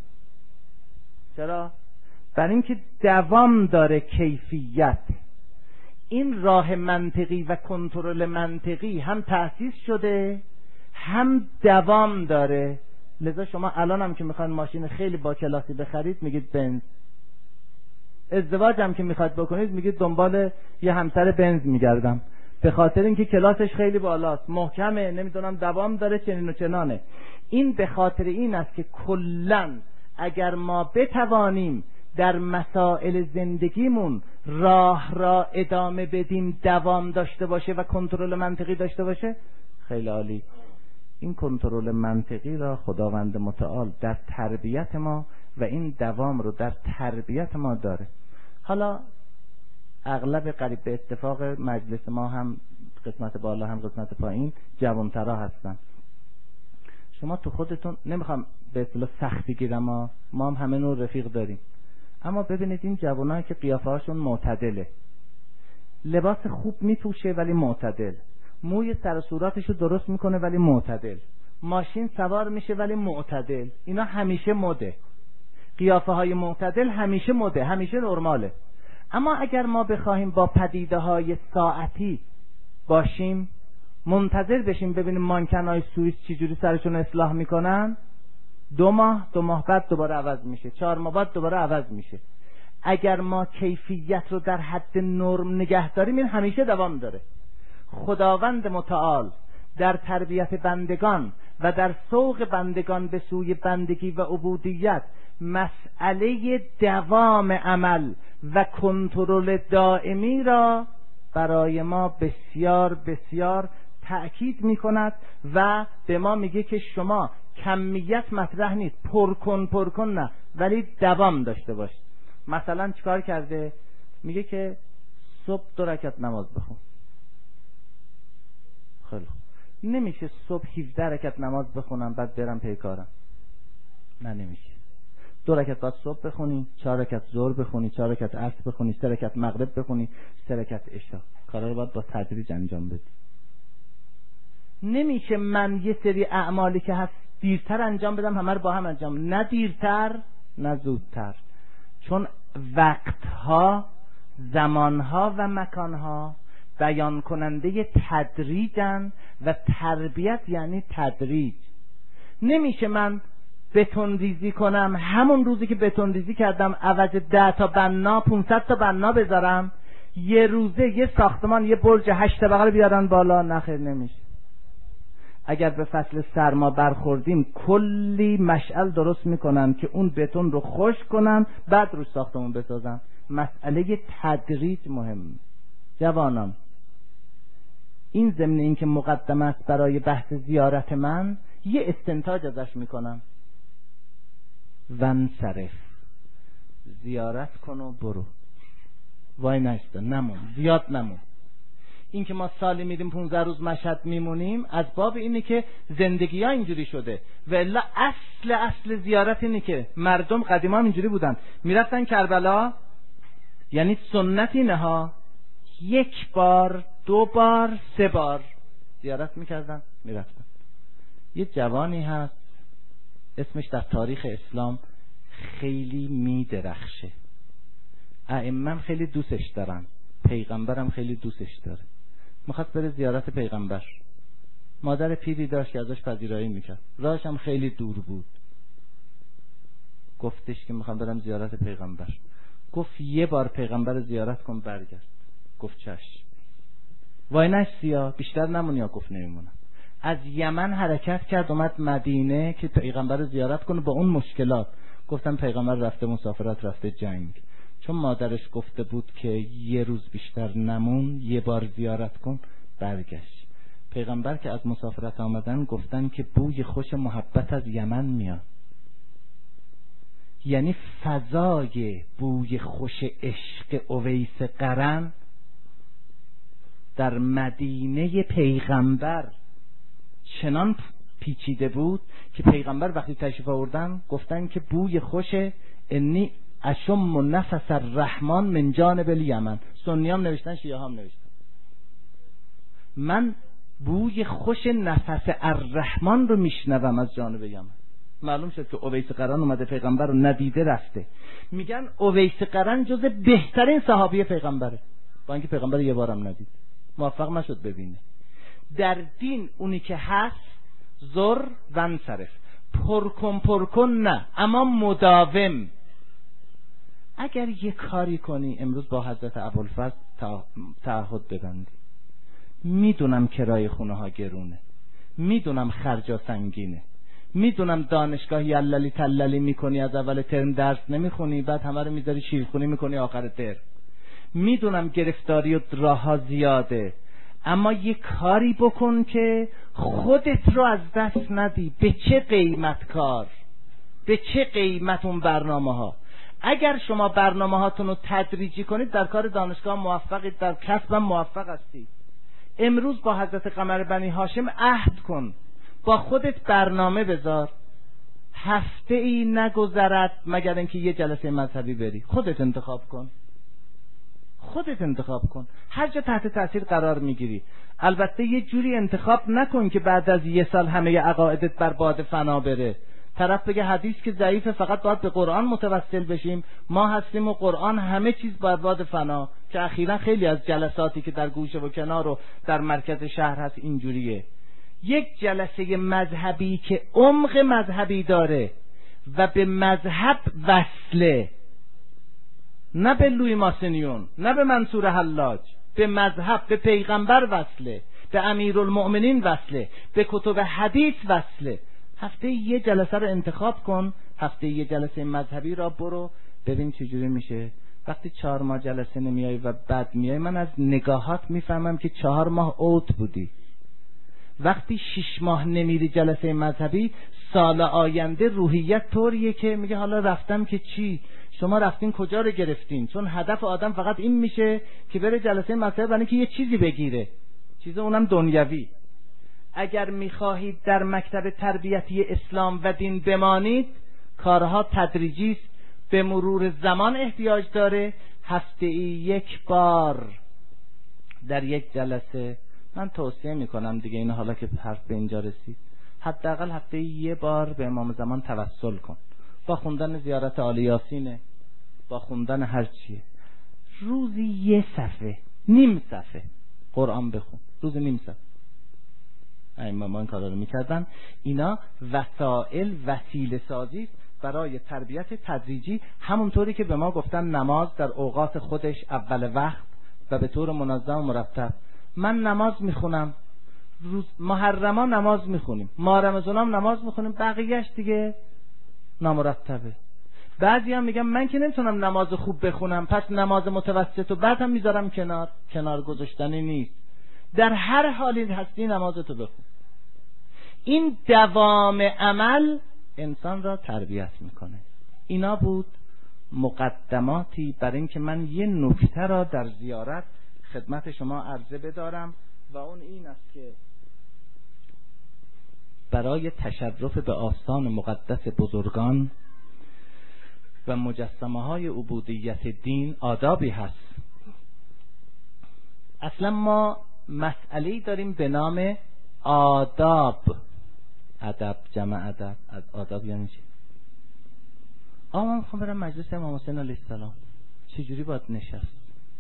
چرا؟ برای اینکه دوام داره کیفیت. این راه منطقی و کنترل منطقی هم تأسیس شده هم دوام داره. لذا شما الان هم که میخواین ماشین خیلی با کلاسی بخرید میگید بنز. ازدواج هم که میخواد بکنید میگید دنبال یه همسر بنز میگردم، به خاطر اینکه کلاسش خیلی بالاست، محکمه، نمیدونم دوام داره، چنین و چنانه. این به خاطر این است که کلاً اگر ما بتوانیم در مسائل زندگیمون راه را ادامه بدیم، دوام داشته باشه و کنترل منطقی داشته باشه، خیلی عالی. این کنترل منطقی را خداوند متعال در تربیت ما و این دوام رو در تربیت ما داره. حالا اغلب قریب به اتفاق مجلس ما هم قسمت بالا هم قسمت پایین جوانترا هستن. شما تو خودتون، نمیخوام به اصطلاح سختی گیرم، ما هم همه نوع رفیق داریم، اما ببینید این جوانایی که قیافه هاشون معتدله، لباس خوب میپوشه ولی معتدل، موی سر و صورتشو درست میکنه ولی معتدل، ماشین سوار میشه ولی معتدل، اینا همیشه مده. قیافه های معتدل همیشه مده، همیشه نرماله. اما اگر ما بخواهیم با پدیده های ساعتی باشیم، منتظر بشیم ببینیم مانکنای سوئیس چجوری سرشون اصلاح میکنن، 2 ماه بعد دوباره عوض میشه، 4 ماه بعد دوباره عوض میشه. اگر ما کیفیت رو در حد نرم نگه داریم، این همیشه دوام داره. خداوند متعال در تربیت بندگان و در سوق بندگان به سوی بندگی و عبودیت مسئله دوام عمل و کنترل دائمی را برای ما بسیار بسیار تأکید می کند و به ما میگه که شما کمیت مطرح نیست، پر کن نه، ولی دوام داشته باش. مثلا چیکار کرده؟ میگه که صبح 2 رکعت نماز بخون. خیلی نمیشه صبح 17 رکعت نماز بخونم بعد برم پی کارم، نه نمیشه. 2 رکعت بعد صبح بخونی، 4 رکعت ظهر بخونی، 4 رکعت عصر بخونی، 3 رکعت مغرب بخونی، 3 رکعت عشا. کارا رو باید با تدریج انجام بدی. نمیشه من یه سری اعمالی که هست دیرتر انجام بدم همه رو با هم انجام، نه دیرتر نه زودتر، چون وقتها، زمانها و مکانها بیان کننده تدریجن و تربیت یعنی تدریج. نمیشه من بتون ریزی کنم، همون روزی که بتون ریزی کردم عوض 10 تا بنا 500 تا بنا بذارم، یه روزه یه ساختمان یه برج 8 طبقه بیارن بالا. نخیر، نمیشه. اگر به فصل سرما برخوردیم کلی مشعل درست میکنن که اون بتون رو خشک کنن بعد روش ساختمون بسازن. مسئله تدریج مهم. جوانان، این ضمن این که مقدمه است برای بحث زیارت من، یه استنتاج ازش میکنم. ونصرف، زیارت کن و برو، وای نشتا، نمون، زیاد نمون. این که ما سالی میریم 15 روز مشهد میمونیم از باب اینه که زندگی ها اینجوری شده، و الا اصل زیارت اینه که مردم قدیما اینجوری بودن، میرفتن کربلا، یعنی سنت اینه ها، 1 بار 2 بار 3 بار زیارت میکردن میرفتن. یه جوانی هست اسمش در تاریخ اسلام خیلی میدرخشه، ائمه خیلی دوستش دارن، پیغمبرم خیلی دوستش داره. میخواست بره زیارت پیغمبر. مادر پیری داشت که ازش پذیرایی میکرد، راهش هم خیلی دور بود. گفتش که میخوام برم زیارت پیغمبر. گفت 1 بار پیغمبر رو زیارت کن برگرد. گفت چشم. وای نشیا بیشتر نمونی؟ یا گفت نمیمونم. از یمن حرکت کرد اومد مدینه که پیغمبر رو زیارت کنه با اون مشکلات. گفتم پیغمبر رفته مسافرت، رفته جنگ. چون مادرش گفته بود که 1 روز بیشتر نمون، 1 بار زیارت کن، برگشت. پیغمبر که از مسافرت آمدن گفتن که بوی خوش محبت از یمن میاد، یعنی فضای بوی خوش عشق اویس قرن در مدینه پیغمبر چنان پیچیده بود که پیغمبر وقتی تشریف آوردن گفتن که بوی خوش انی اشم نفس الرحمن من جانب الیمن. سنی هم نوشتن، شیعه هم نوشتن. من بوی خوش نفس الرحمن رو میشنوم از جانب یمن. معلوم شد که اویس قرن اومده پیغمبر رو ندیده رفته. میگن اویس قرن جز بهترین صحابی پیغمبره، با اینکه پیغمبر یه بارم ندید، موفق نشد ببینه. در دین اونی که هست زر و انصرف، پرکن نه، اما مداوم. اگر یه کاری کنی، امروز با حضرت ابوالفضل تعهد ببندی، میدونم کرای خونه ها گرونه، میدونم خرجا سنگینه، میدونم دانشگاه یللی تللی میکنی، از اول ترم درس نمیخونی، بعد همه رو میذاری شیرخونی میکنی آخر ترم، میدونم گرفتاری و راهها زیاده، اما یه کاری بکن که خودت رو از دست ندی. به چه قیمت کار؟ به چه قیمت اون برنامه ها؟ اگر شما برنامه هاتون رو تدریجی کنید، در کار دانشگاه موفقید، در کسبم موفق هستید. امروز با حضرت قمر بنی هاشم عهد کن، با خودت برنامه بذار، هفته ای نگذرد مگر اینکه یه جلسه مذهبی بری. خودت انتخاب کن، خودت انتخاب کن. هر جا تحت تاثیر قرار میگیری. البته یه جوری انتخاب نکن که بعد از یه سال همه عقایدت بر باد فنا بره. طرف بگه حدیث که ضعیفه، فقط باید به قرآن متوسل بشیم، ما هستیم و قرآن همه چیز بر باد فنا. که اخیراً خیلی از جلساتی که در گوشه و کنار و در مرکز شهر هست اینجوریه. یک جلسه مذهبی که عمق مذهبی داره و به مذهب وصله، نه به لوی ماسنیون، نه به منصور حلاج، به مذهب، به پیغمبر وصله، به امیرالمؤمنین وصله، به کتب حدیث وصله. هفته یه جلسه رو انتخاب کن، هفته یه جلسه مذهبی را برو، ببین چجوری میشه. وقتی 4 ماه جلسه نمیای و بعد میای، من از نگاهات میفهمم که 4 ماه اوت بودی. وقتی 6 ماه نمیری جلسه مذهبی، سال آینده روحیت طوریه که میگه حالا رفتم که چی؟ شما رفتین کجا رو گرفتین؟ چون هدف آدم فقط این میشه که بره جلسه مذهبی برای که یه چیزی بگیره، چیز اونم دنیوی. اگر میخواهید در مکتب تربیتی اسلام و دین بمانید، کارها تدریجی است، به مرور زمان احتیاج داره. هفته ای 1 بار در یک جلسه، من توصیه میکنم دیگه، این حالا که حرف به اینجا رسید، حداقل هفته ای 1 بار به امام زمان توسل کن، با خوندن زیارت آل یاسینه، با خوندن هر چیه. روزی 1 صفحه، نیم صفحه قرآن بخون، روزی نیم صفحه. ما این کارا رو میکردن. اینا وسیله سازی برای تربیت تدریجی، همونطوری که به ما گفتن نماز در اوقات خودش اول وقت و به طور منظم و مرتب. من نماز میخونم، روز محرما نماز میخونیم، ماه رمضان هم نماز میخونیم، بقیهش دیگه نامرتبه. بعضی هم میگم من که نمیتونم نماز خوب بخونم، پس نماز متوسط و بعد هم میذارم کنار گذاشتنی نیست. در هر حالی هستی نمازتو بخون. این دوام عمل انسان را تربیت میکنه. اینا بود مقدماتی برای اینکه من یه نکته را در زیارت خدمت شما عرضه بدارم، و اون این است که برای تشرف به آستان مقدس بزرگان و مجسمه های عبودیت دین آدابی هست. اصلا ما مسئله‌ای داریم به نام آداب. ادب جمع ادب، آداب یعنی چی؟ من میخوام برم مجلس امام حسین علیه السلام، چجوری باید نشست؟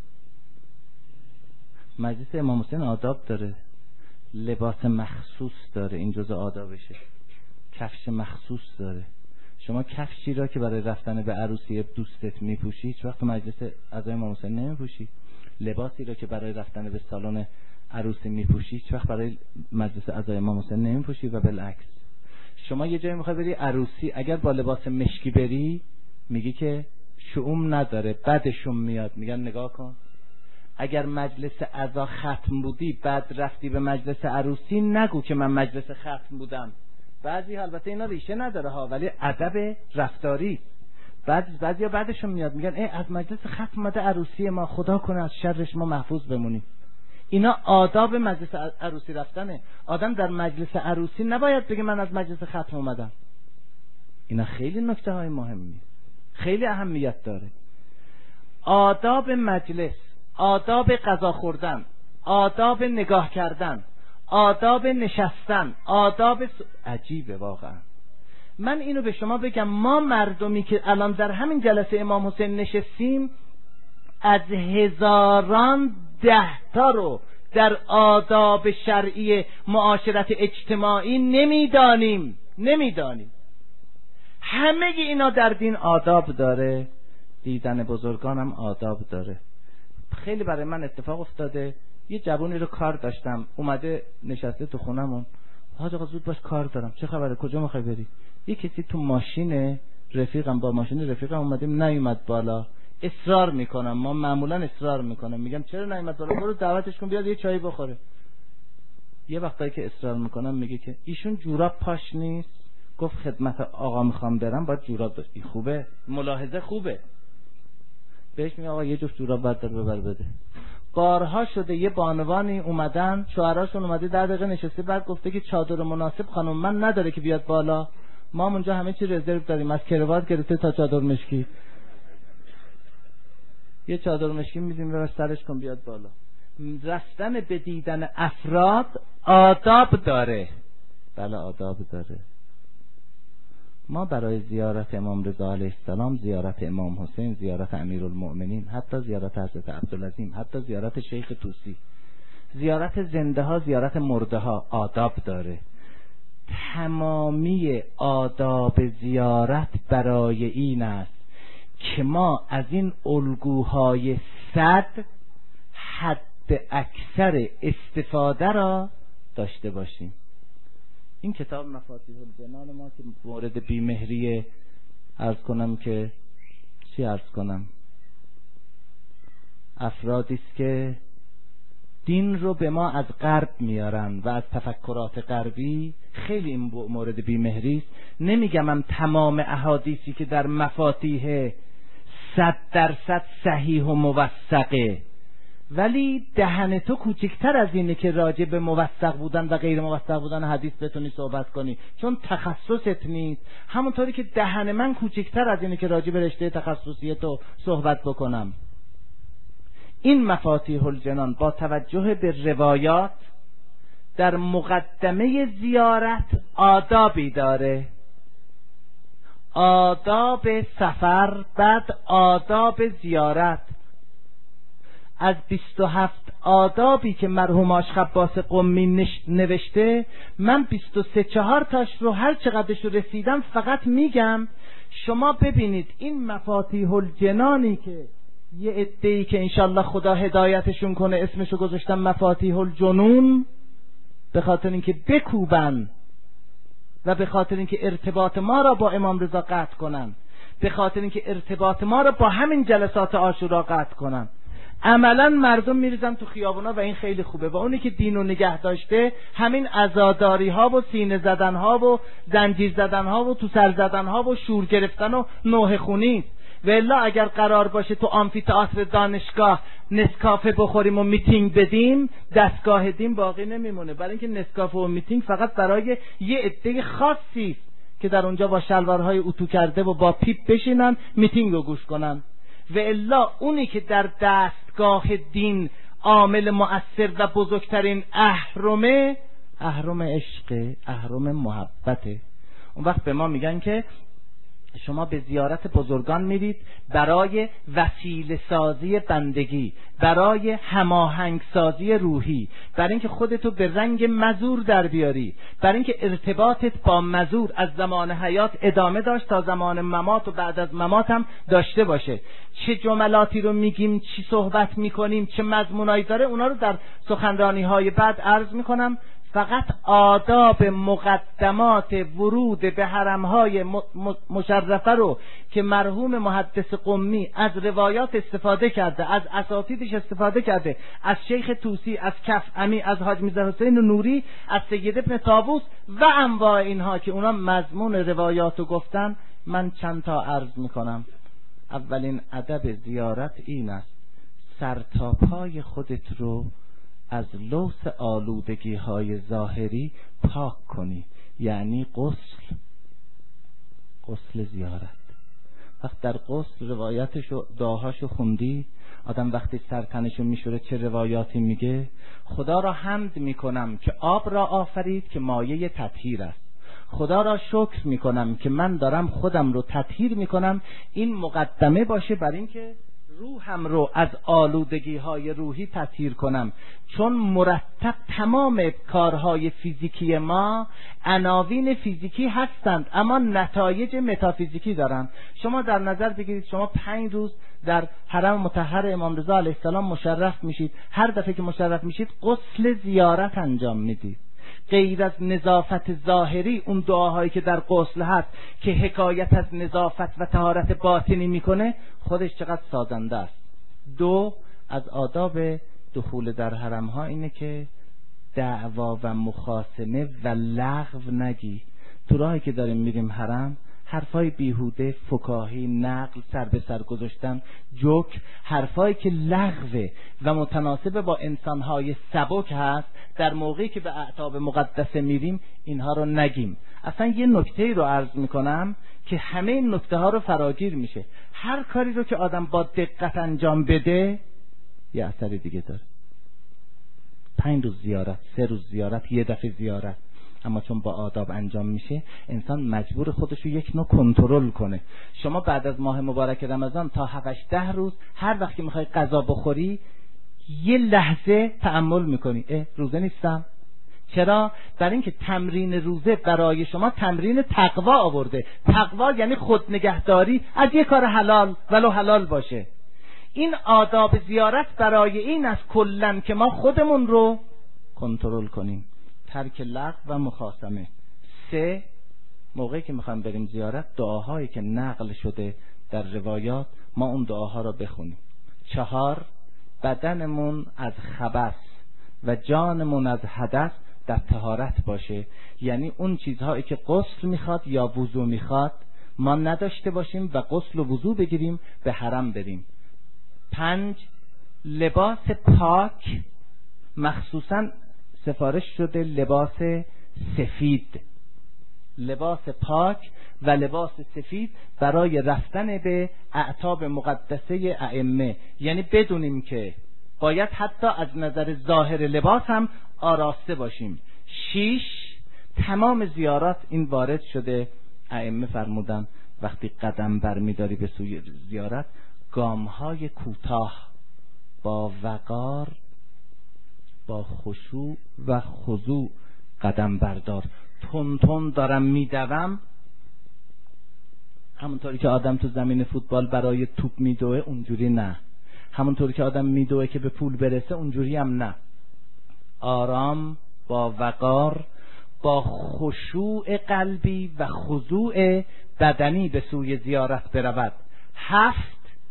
مجلس امام حسین آداب داره، لباس مخصوص داره، این جزء آدابشه. کفش مخصوص داره. شما کفشی را که برای رفتن به عروسی دوستت میپوشی، هیچ وقت مجلس عزای امام حسین نمیپوشی. لباسی را که برای رفتن به سالن عروسی میپوشی، هیچ وقت برای مجلس عزای امام حسین نمیپوشی و بالعکس. شما یه جایی میخوای بری عروسی، اگر با لباس مشکی بری، میگی که شؤم نداره، بعدشون میاد، میگن نگاه کن. اگر مجلس عزا ختم بودی بعد رفتی به مجلس عروسی، نگو که من مجلس ختم بودم. بعضی البته اینا ریشه نداره ها، ولی ادب رفتاری. بعضیا بعدشون میاد میگن از مجلس ختم اومده عروسی ما، خدا کنه از شرش ما محفوظ بمونیم. اینا آداب مجلس عروسی رفتنه. آدم در مجلس عروسی نباید بگه من از مجلس ختم اومدم. اینا خیلی نکته های مهمی، خیلی اهمیت داره. آداب مجلس، آداب غذا خوردن، آداب نگاه کردن، آداب نشستن، عجیبه واقعا. من اینو به شما بگم، ما مردمی که الان در همین جلسه امام حسین نشستیم از هزاران 10 تا رو در آداب شرعی معاشرت اجتماعی نمیدانیم. همه اینا در دین آداب داره، دیدن بزرگان هم آداب داره. خیلی برای من اتفاق افتاده، یه جوونی رو کار داشتم، اومده نشسته تو خونمون، حاج آقا زود باش کار دارم. چه خبره؟ کجا میخوای بری؟ یه کسی تو ماشین رفیقم، با ماشین رفیقم اومدیم، نیومد بالا. اصرار میکنم، ما معمولا اصرار میکنم، میگم چرا نیومد بالا؟ برو دعوتش کن بیاد یه چایی بخوره. یه وقتایی که اصرار میکنم میگه که ایشون جوراب پاش نیست. گفت خدمت آقا میخوام برم باید جوراب داشت. این خوبه، ملاحظه خوبه. بهش میگه آقا یه جفت جوراب بردار ببر بده. بارها شده یه بانوانی اومدن، شوهراشون اومده 10 دقیقه نشسته، بعد گفته که چادر مناسب خانم من نداره که بیاد بالا. ما اونجا همه چی رزرو داریم، از کروات گرفته تا چادر مشکی. یه چادر مشکی میدیم ببر سرش کن بیاد بالا. رفتن به دیدن افراد آداب داره. بله آداب داره. ما برای زیارت امام رضا علیه السلام، زیارت امام حسین، زیارت امیرالمؤمنین، حتی زیارت حضرت عبدالعظیم، حتی زیارت شیخ طوسی، زیارت زنده ها، زیارت مرده ها آداب داره. تمامی آداب زیارت برای این است که ما از این الگوهای 100 حد اکثر استفاده را داشته باشیم. این کتاب مفاتیح الجنان ما که مورد بیمهریه، عرض کنم که چی عرض کنم، افرادی است که دین رو به ما از غرب میارن و از تفکرات غربی. خیلی این مورد بیمهری است. نمیگم تمام احادیثی که در مفاتیح 100% صحیح و موثقه، ولی دهن تو کوچکتر از اینه که راجع به موثق بودن و غیر موثق بودن حدیث بتونی صحبت کنی، چون تخصصت نیست. همونطوری که دهن من کوچکتر از اینه که راجع به رشته تخصصی تو صحبت بکنم. این مفاتیح الجنان با توجه به روایات در مقدمه زیارت آدابی داره، آداب سفر، بعد آداب زیارت. از 27 آدابی که مرحوم آش عباس قمی نوشته، من 23-4 تاش رو هر چقدرش رو رسیدم فقط میگم. شما ببینید این مفاتیح الجنانی که یه عده‌ای که انشالله خدا هدایتشون کنه اسمشو گذاشتم مفاتیح الجنون، به خاطر اینکه بکوبن و به خاطر اینکه ارتباط ما را با امام رضا قطع کنن، به خاطر اینکه ارتباط ما را با همین جلسات عاشورا قطع کنن. عملا مردم میریزن تو خیابونا و این خیلی خوبه. و اونی که دینو نگه داشته همین عزاداری ها و سینه زدن ها و زنجیر زدن ها و تو سر زدن ها و شور گرفتن و نوحه خونی. و الا اگر قرار باشه تو آمفی‌تئاتر دانشگاه نسکافه بخوریم و میتینگ بدیم، دستگاه دین باقی نمیمونه. برای اینکه نسکافه و میتینگ فقط برای یه عده خاصی است که در اونجا با شلوارهای اتو کرده و با پیپ بشینن میتینگ رو گوش کنن. و الا اونی که در دستگاه دین عامل مؤثر و بزرگترین اهرم عشق، اهرم محبته. اون وقت به ما میگن که شما به زیارت بزرگان میرید برای وسیله سازی بندگی، برای هماهنگ سازی روحی، برای اینکه خودتو به رنگ مزور در بیاری، برای اینکه ارتباطت با مزور از زمان حیات ادامه داشت تا زمان ممات و بعد از ممات هم داشته باشه. چه جملاتی رو میگیم، چی صحبت میکنیم، چه مضمونایی داره، اونا رو در سخنرانی های بعد عرض میکنم. فقط آداب مقدمات ورود به حرمهای مشرفه رو که مرحوم محدث قمی از روایات استفاده کرده، از اساطیدش استفاده کرده، از شیخ طوسی، از کفعمی، از حاج میرزا حسین نوری، از سید ابن طاووس و انواع اینها که اونا مضمون روایاتو گفتن، من چند تا عرض میکنم. اولین ادب زیارت این است: سر تا پای خودت رو از لوث آلودگی های ظاهری پاک کنی، یعنی غسل زیارت. وقت در غسل روایتشو دعاهاشو خوندی، آدم وقتی سرتنشو میشوره چه روایاتی میگه؟ خدا را حمد میکنم که آب را آفرید که مایه تطهیر است. خدا را شکر میکنم که من دارم خودم رو تطهیر میکنم. این مقدمه باشه بر این که روحم رو از آلودگی های روحی تطهیر کنم، چون مرتب تمام کارهای فیزیکی ما عناوین فیزیکی هستند اما نتایج متافیزیکی دارن. شما در نظر بگیرید شما 5 روز در حرم مطهر امام رضا علیه السلام مشرف میشید، هر دفعه که مشرف میشید غسل زیارت انجام میدید. غیر از نظافت ظاهری، اون دعاهایی که در غسل هست که حکایت از نظافت و طهارت باطنی میکنه، خودش چقدر سازنده است. 2 از آداب دخول در حرم ها اینه که دعوا و مخاصمه و لغو نگی. تو راهی که داریم میریم حرم، حرفای بیهوده، فکاهی، نقل، سر به سر گذاشتن، جوک، حرفایی که لغوه و متناسب با انسانهای سبک هست، در موقعی که به اعتاب مقدسه میریم اینها رو نگیم. اصلا یه نکته رو عرض میکنم که همه این نکته ها رو فراگیر میشه. هر کاری رو که آدم با دقت انجام بده یه اثر دیگه داره. 5 روز زیارت، 3 روز زیارت، 1 دفعه زیارت، اما چون با آداب انجام میشه انسان مجبور خودش رو یک نوع کنترل کنه. شما بعد از ماه مبارک رمضان تا 7-10 روز هر وقت که میخوای غذا بخوری یه لحظه تأمل میکنی، روزه نیستم. چرا؟ برای اینکه تمرین روزه برای شما تمرین تقوا آورده. تقوا یعنی خود نگهداری از یه کار حلال، ولو حلال باشه. این آداب زیارت برای این است کلن که ما خودمون رو کنترل کنیم. ترک لغو و مخاصمه. 3 موقعی که میخوایم بریم زیارت، دعاهایی که نقل شده در روایات ما اون دعاها رو بخونیم. 4 بدنمون از خبث و جانمون از حدث در طهارت باشه، یعنی اون چیزهایی که غسل میخواد یا وضو میخواد ما نداشته باشیم و غسل و وضو بگیریم به حرم بریم. 5 لباس پاک، مخصوصا سفارش شده لباس سفید، لباس پاک و لباس سفید برای رفتن به اعتاب مقدسه ائمه. یعنی بدونیم که باید حتی از نظر ظاهر لباس هم آراسته باشیم. 6 تمام زیارات این وارد شده، ائمه فرمودن وقتی قدم برمیداری به سوی زیارت، گامهای کوتاه با وقار، با خشوع و خضوع قدم بردار. تون تون دارم میدوم، همونطوری که آدم تو زمین فوتبال برای توپ میدوه اونجوری نه، همونطوری که آدم میدوه که به پول برسه اونجوری هم نه. آرام، با وقار، با خشوع قلبی و خضوع بدنی به سوی زیارت برود. 7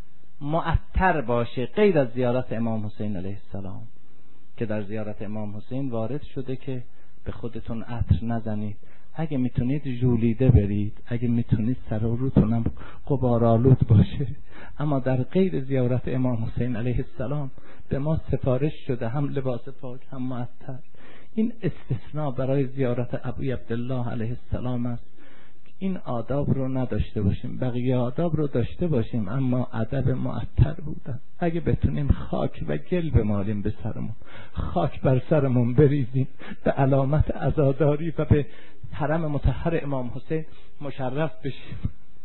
معطر باشه، غیر از زیارت امام حسین علیه السلام که در زیارت امام حسین وارد شده که به خودتون عطر نزنید، اگه میتونید ژولیده برید، اگه میتونید سر و روتونم غبارآلود باشه. اما در غیر زیارت امام حسین علیه السلام به ما سفارش شده هم لباس پاک هم معطر. این استثناء برای زیارت ابوی عبدالله علیه السلام است. این آداب رو نداشته باشیم، بقیه آداب رو داشته باشیم اما ادب معطر بودن. اگه بتونیم خاک و گل بمالیم به سرمون، خاک بر سرمون بریزیم به علامت عزاداری و به حرم مطهر امام حسین مشرف بشیم.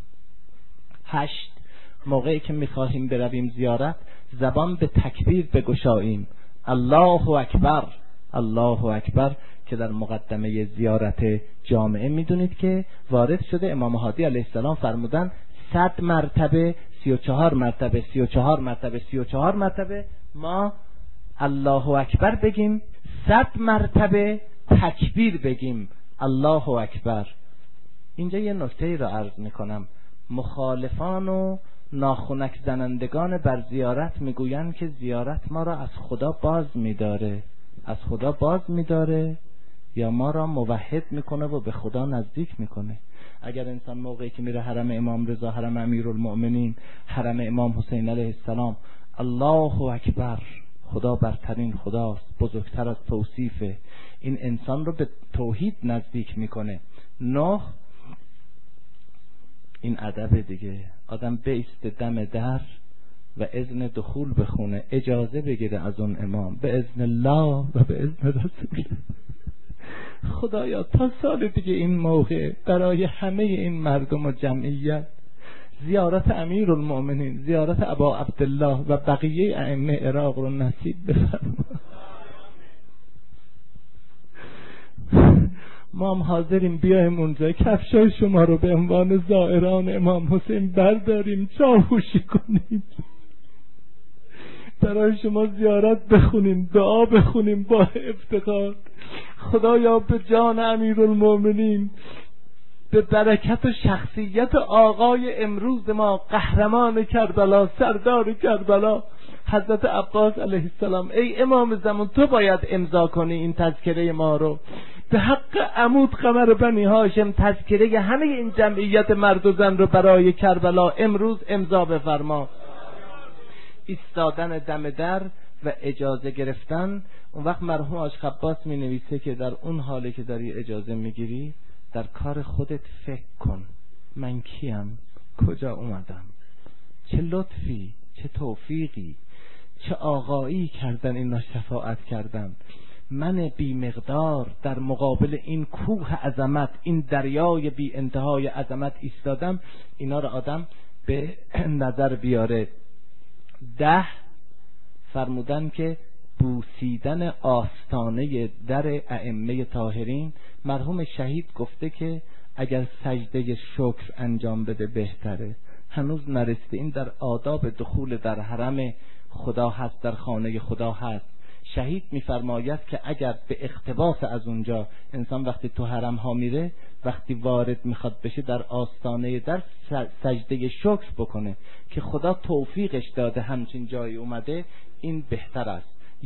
8 موقعی که میخواهیم برویم زیارت زبان به تکبیر بگشاییم. الله اکبر، الله اکبر، که در مقدمه زیارت جامعه میدونید که وارد شده امام هادی علیه السلام فرمودن 100 مرتبه 34 مرتبه 34 مرتبه 34 مرتبه ما الله اکبر بگیم، 100 مرتبه تکبیر بگیم الله اکبر. اینجا یه نکته را عرض میکنم. مخالفان و ناخنک زنندگان بر زیارت میگویند که زیارت ما را از خدا باز میداره. از خدا باز میداره یا ما را موحد میکنه و به خدا نزدیک میکنه؟ اگر انسان موقعی که میره حرم امام رضا، حرم امیرالمؤمنین، حرم امام حسین علیه السلام، الله اکبر، خدا برترین خداست، بزرگتر از توصیفه، این انسان رو به توحید نزدیک میکنه. 9 این ادب دیگه. آدم بیسته دم در و اذن دخول بخونه، اجازه بگیره از اون امام، به اذن الله و به اذن رسول. خدایا تا سال دیگه این موقع برای همه این مردم و جمعیت زیارت امیرالمومنین، زیارت ابا عبدالله و بقیه ائمه عراق رو نصیب بفرما. ما هم حاضریم بیایم اونجا، کفشای شما رو به عنوان زائران امام حسین برداریم، چاوشی کنیم، برای شما زیارت بخونیم، دعا بخونیم با افتخار. خدایا به جان امیرالمومنین، به برکت و شخصیت آقای امروز ما، قهرمان کربلا، سردار کربلا، حضرت عباس علیه السلام، ای امام زمان، تو باید امضا کنی این تذکره ما رو. به حق عمود قمر بنی هاشم تذکره همه این جمعیت مرد و زن رو برای کربلا امروز امضا بفرما. ایستادن دم در و اجازه گرفتن. اون وقت مرحوم حاج خباس می نویسه که در اون حالی که داری اجازه میگیری، در کار خودت فکر کن، من کیم، کجا اومدم، چه لطفی، چه توفیقی، چه آقایی کردن اینا، شفاعت کردن، من بی مقدار در مقابل این کوه عظمت، این دریای بی انتهای عظمت ایستادم. اینا رو آدم به نظر بیاره. 10 فرمودن که بوسیدن آستانه در ائمه طاهرین. مرحوم شهید گفته که اگر سجده شکر انجام بده بهتره، هنوز نرسیده. این در آداب دخول در حرم خدا هست، در خانه خدا هست. شهید میفرماید که اگر به اقتباس از اونجا انسان وقتی تو حرم ها میره، وقتی وارد میخواد بشه در آستانه در سجده شکر بکنه که خدا توفیقش داده همچین جایی اومده، این بهتر است.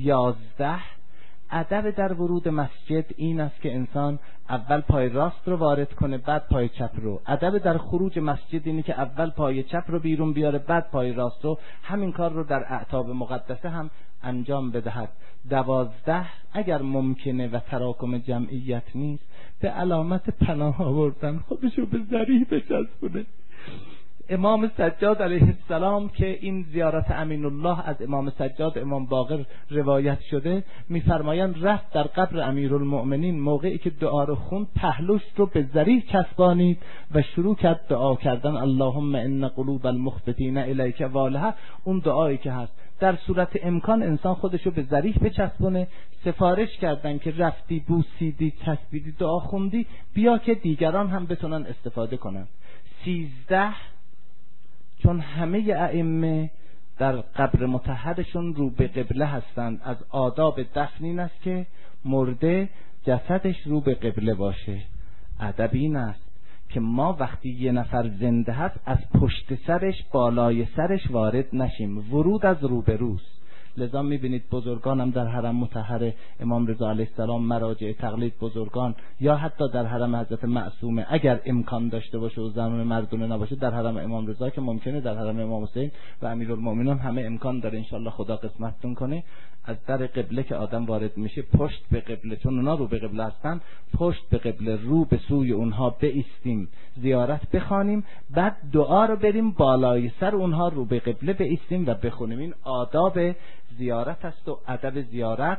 11 ادب در ورود مسجد این است که انسان اول پای راست رو وارد کنه، بعد پای چپ رو. ادب در خروج مسجد اینه که اول پای چپ رو بیرون بیاره، بعد پای راست رو. همین کار رو در اعتاب مقدسه هم انجام بدهد. 12 اگر ممکنه و تراکم جمعیت نیست، به علامت پناه آوردن خودشو به ذریح بچسبونه. امام سجاد علیه السلام که این زیارت امین الله از امام سجاد امام باقر روایت شده، میفرمایند رفت در قبر امیرالمؤمنین، موقعی که دعا رو خوند پهلوش رو به ذریح چسبانید و شروع کرد دعا کردن، اللهم ان قلوب المخبتین الیک والها. اون دعایی که هست در صورت امکان انسان خودشو به ذریح بچسبونه. سفارش کردن که رفتی بوسیدی، چسبیدی، دعا خوندی، بیا که دیگران هم بتونن استفاده کنن. 13 چون همه ائمه در قبر مطهرشون رو به قبله هستند، از آداب دفن این است که مرده جسدش رو به قبله باشه. ادب این است که ما وقتی یه نفر زنده هست از پشت سرش، بالای سرش وارد نشیم، ورود از روبروست. لذا میبینید بزرگان هم در حرم مطهر امام رضا علیه السلام، مراجع تقلید بزرگان، یا حتی در حرم حضرت معصومه اگر امکان داشته باشه و زمان مردونه نباشه، در حرم امام رضا که ممکنه، در حرم امام حسین و امیرالمومنین همه امکان داره، انشالله خدا قسمتتون کنه. از در قبله که آدم وارد میشه، پشت به قبله، چون اونا رو به قبله هستن، پشت به قبله، رو به سوی اونها بایستیم، زیارت بخوانیم، بعد دعا رو بریم بالای سر اونها رو به قبله بایستیم و بخونیم. این آداب زیارت است و ادب زیارت.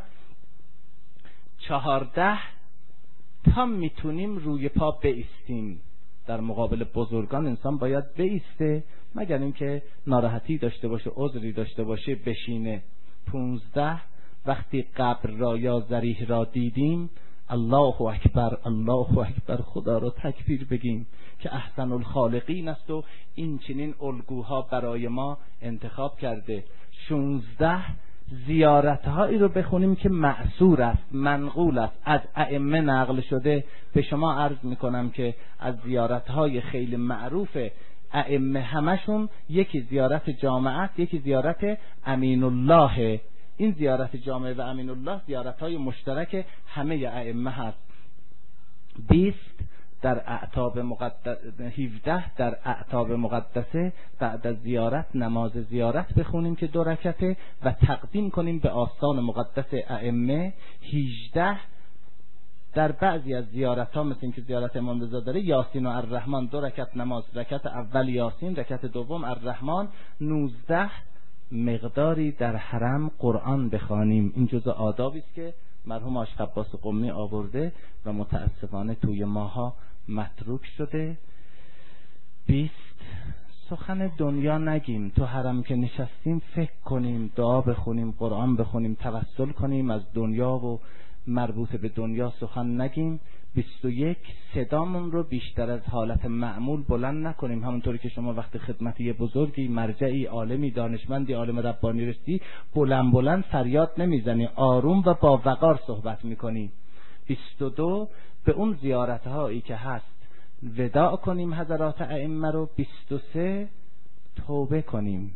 14 تا میتونیم روی پا بایستیم. در مقابل بزرگان انسان باید بایسته، مگر اینکه ناراحتی داشته باشه، عذری داشته باشه بشینه. 15 وقتی قبر را یا ذریح را دیدیم، الله اکبر، الله اکبر، خدا را تکبیر بگیم که احسن الخالقین است و این چنین الگوها برای ما انتخاب کرده. 16 زیارتهایی رو بخونیم که مأثور است، منقول است، از ائمه نقل شده. به شما عرض میکنم که از زیارتهای خیلی معروف ائمه همشون، یکی زیارت جامعه، یکی زیارت امین الله. این زیارت جامعه و امین الله زیارتهای مشترک همه ائمه هست. 20 در اعتاب مقدس، 17 در اعتاب مقدسه بعد از زیارت نماز زیارت بخونیم که 2 رکعته و تقدیم کنیم به آستان مقدس ائمه. 18 در بعضی از زیارت‌ها مثل اینکه زیارت امام رضا داره یاسین و الرحمن 2 رکعت نماز، رکعت اول یاسین، رکعت دوم الرحمن، 19 مقداری در حرم قرآن بخوانیم. این جزء آدابی است که مرحوم عاشق عباس قمی آورده و متاسفانه توی ماها متروک شده. 20 سخن دنیا نگیم، تو حرم که نشستیم فکر کنیم، دعا بخونیم، قرآن بخونیم، توسل کنیم، از دنیا و مربوط به دنیا سخن نگیم. 21 صدامون رو بیشتر از حالت معمول بلند نکنیم. همونطوری که شما وقتی خدمت یه بزرگی، مرجعی، عالمی، دانشمندی، عالم ربانی رسیدی، بلند بلند فریاد نمیزنی، آروم و با وقار صحبت میکنی. 22 به اون زیارتهایی که هست وداع کنیم حضرات ائمه رو. 23 توبه کنیم.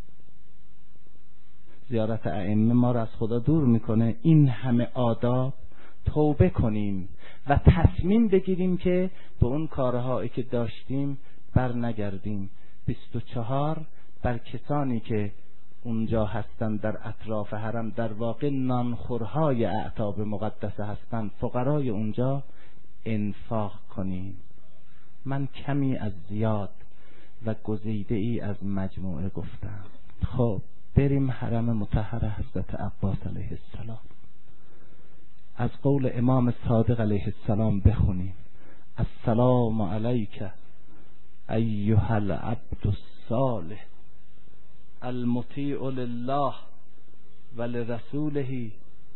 زیارت ائمه ما رو از خدا دور میکنه. این همه آداب، توبه کنیم و تصمیم بگیریم که به اون کارهایی که داشتیم بر نگردیم. 24 بر کسانی که اونجا هستن در اطراف حرم، در واقع نانخورهای اعتاب مقدسه هستن، فقرای اونجا انفاق کنیم. من کمی از زیاد و گزیده ای از مجموعه گفتم. خب بریم حرم مطهر حضرت عباس علیه السلام. از قول امام صادق علیه السلام بخونیم: السلام علیک ایها العبد الصالح المطیع لله ولرسوله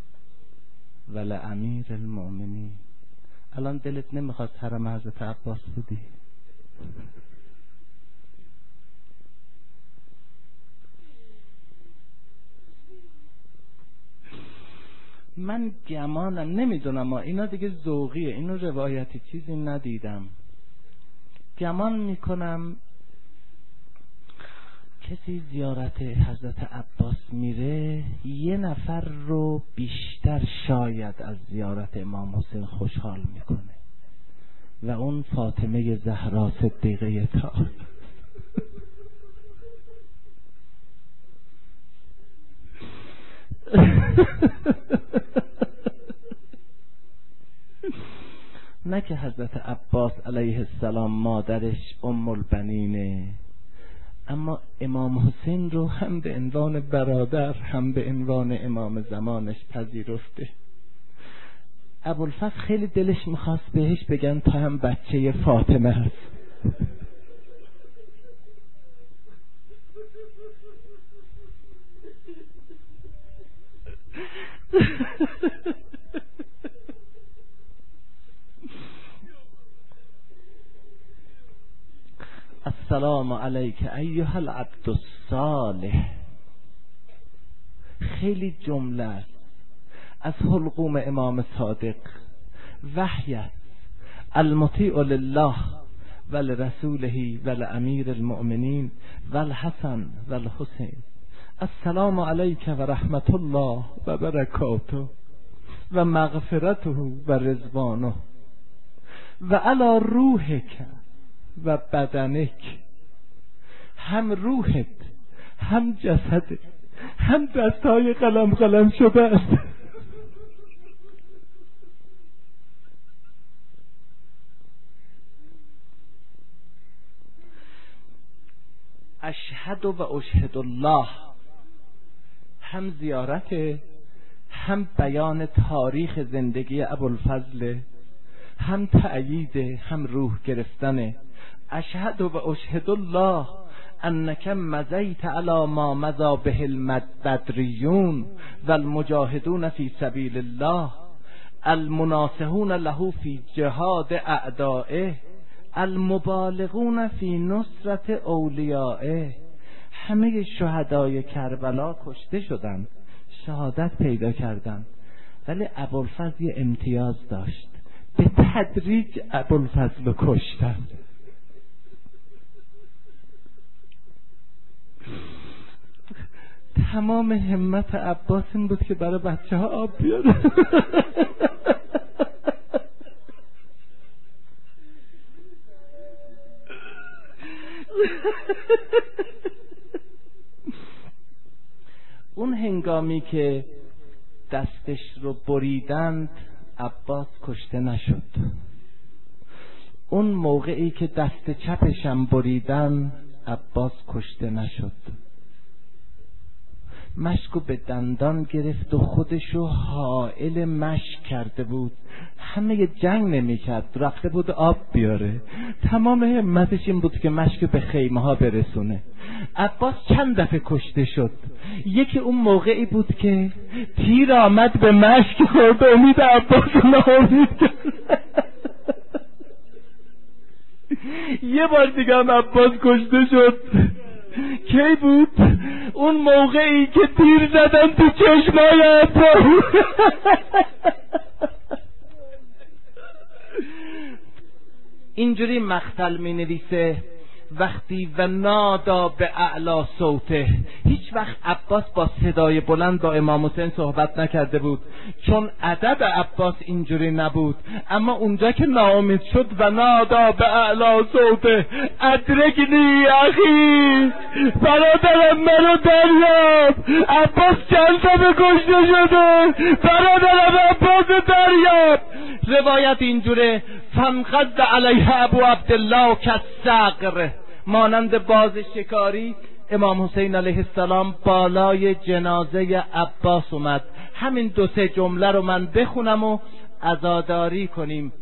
ولامیر المؤمنین. الان دلت نمیخواست حرم حضرت عباس بودی؟ من گمانم، نمیدونم، ما اینا دیگه ذوقیه، اینو روایتی چیزی ندیدم، گمان میکنم کسی زیارت حضرت عباس میره 1 نفر رو بیشتر شاید از زیارت امام حسین خوشحال میکنه و اون فاطمه زهرا صدیقه طاهره. نه که حضرت عباس علیه السلام مادرش ام البنینه، اما امام حسین رو هم به عنوان برادر هم به عنوان امام زمانش پذیرفته. ابوالفضل خیلی دلش میخواست بهش بگن تا هم بچه فاطمه هست. السلام علیک ایها العبد الصالح خیلی جمله است، از حلقوم امام صادق وحی است. المطیع لله ولرسوله ولامیر المؤمنین والحسن والحسین. السلام علیک و رحمت الله و برکاته و مغفرته و رضوانه و علی روحک و بدنک. هم روحت هم جسدت هم دستای قلم شده است. اشهد و اشهد الله هم زیارت، هم بیان تاریخ زندگی ابوالفضل، هم تأیید، هم روح گرفتن. اشهد و اشهد الله انک مضیت علی ما مضی به البدریون و المجاهدون فی سبیل الله المناصحون له فی جهاد اعدائه المبالغون فی نصرت اولیائه. همه شهدای کربلا کشته شدند، شهادت پیدا کردند، ولی ابوالفضل یه امتیاز داشت، به تدریج ابوالفضل رو کشتن. تمام همت عباس این بود که برای بچه ها آب بیاره. اون هنگامی که دستش رو بریدند عباس کشته نشد. اون موقعی که دست چپشم بریدن عباس کشته نشد. مشکو به دندان گرفت و خودشو حائل مشک کرده بود. همه جنگ نمی کرد، رفته بود آب بیاره. تمام همتش این بود که مشک به خیمه ها برسونه. عباس چند دفعه کشته شد. یکی اون موقعی بود که تیر آمد به مشک خورد، امید عباس ناامید کرد. یه بار دیگه هم عباس کشته شد. کی بود؟ اون موقعی که تیر زدن تو چشمای عباس. اینجوری مقتل می نویسه وقتی و نادا به اعلا صوته. هیچ وقت عباس با صدای بلند با امام حسین صحبت نکرده بود، چون ادب عباس اینجوری نبود. اما اونجا که ناامید شد و نادا به اعلا صوته ادرکنی اخی، برادرم منو دریاب، عباس چند دفعه کشته شده، برادرم عباس دریاب. روایت اینجوره فانقض علیه ابو عبدالله کالصقر، مانند باز شکاری امام حسین علیه السلام بالای جنازه عباس اومد. همین 2-3 جمله رو من بخونم و عزاداری کنیم.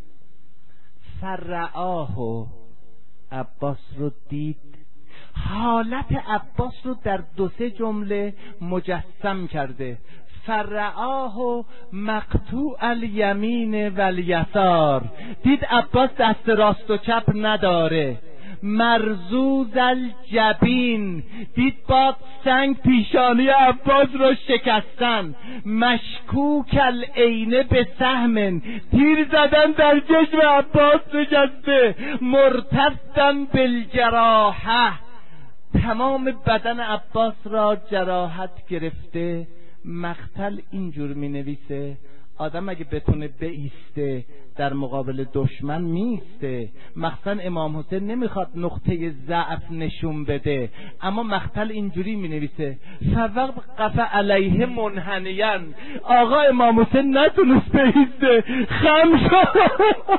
فرعاه، عباس رو دید. حالت عباس رو در 2-3 جمله مجسم کرده. فرعاه مقطوع الیمین و الیسار، دید عباس دست راست و چپ نداره. مرزوز الجبین، دید با سنگ پیشانی عباس رو شکستن. مشکوک العین به سهم، تیر زدن در چشم عباس نشسته. مرتدن بالجراحه، تمام بدن عباس را جراحت گرفته. مقتل اینجور می نویسه آدم اگه بتونه بایسته در مقابل دشمن میسته. مقتل امام حسین نمیخواد نقطه ضعف نشون بده، اما مقتل اینجوری می نویسه فوقف علیه منحنیاً، آقا امام حسین نتونست بایسته، خم شد.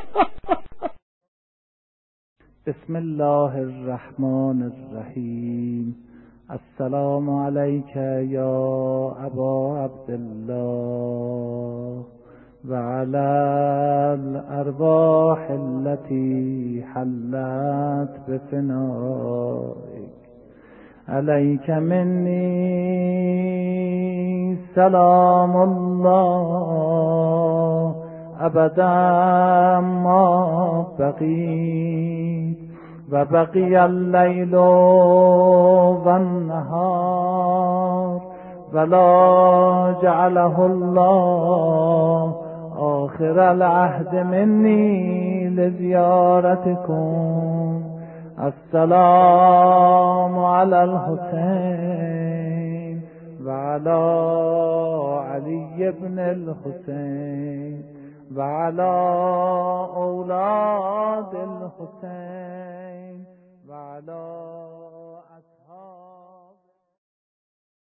بسم الله الرحمن الرحیم. السلام علیک یا ابا عبدالله و علی الارواح التي حلت بفنائک. علیک منی سلام الله ابدا ما بقیت و بقی اللیل و النهار ولا جعله الله آخر العهد منی لزیارتکم. السلام علی الحسین و علی علی ابن الحسین و علی اولاد الحسین و علی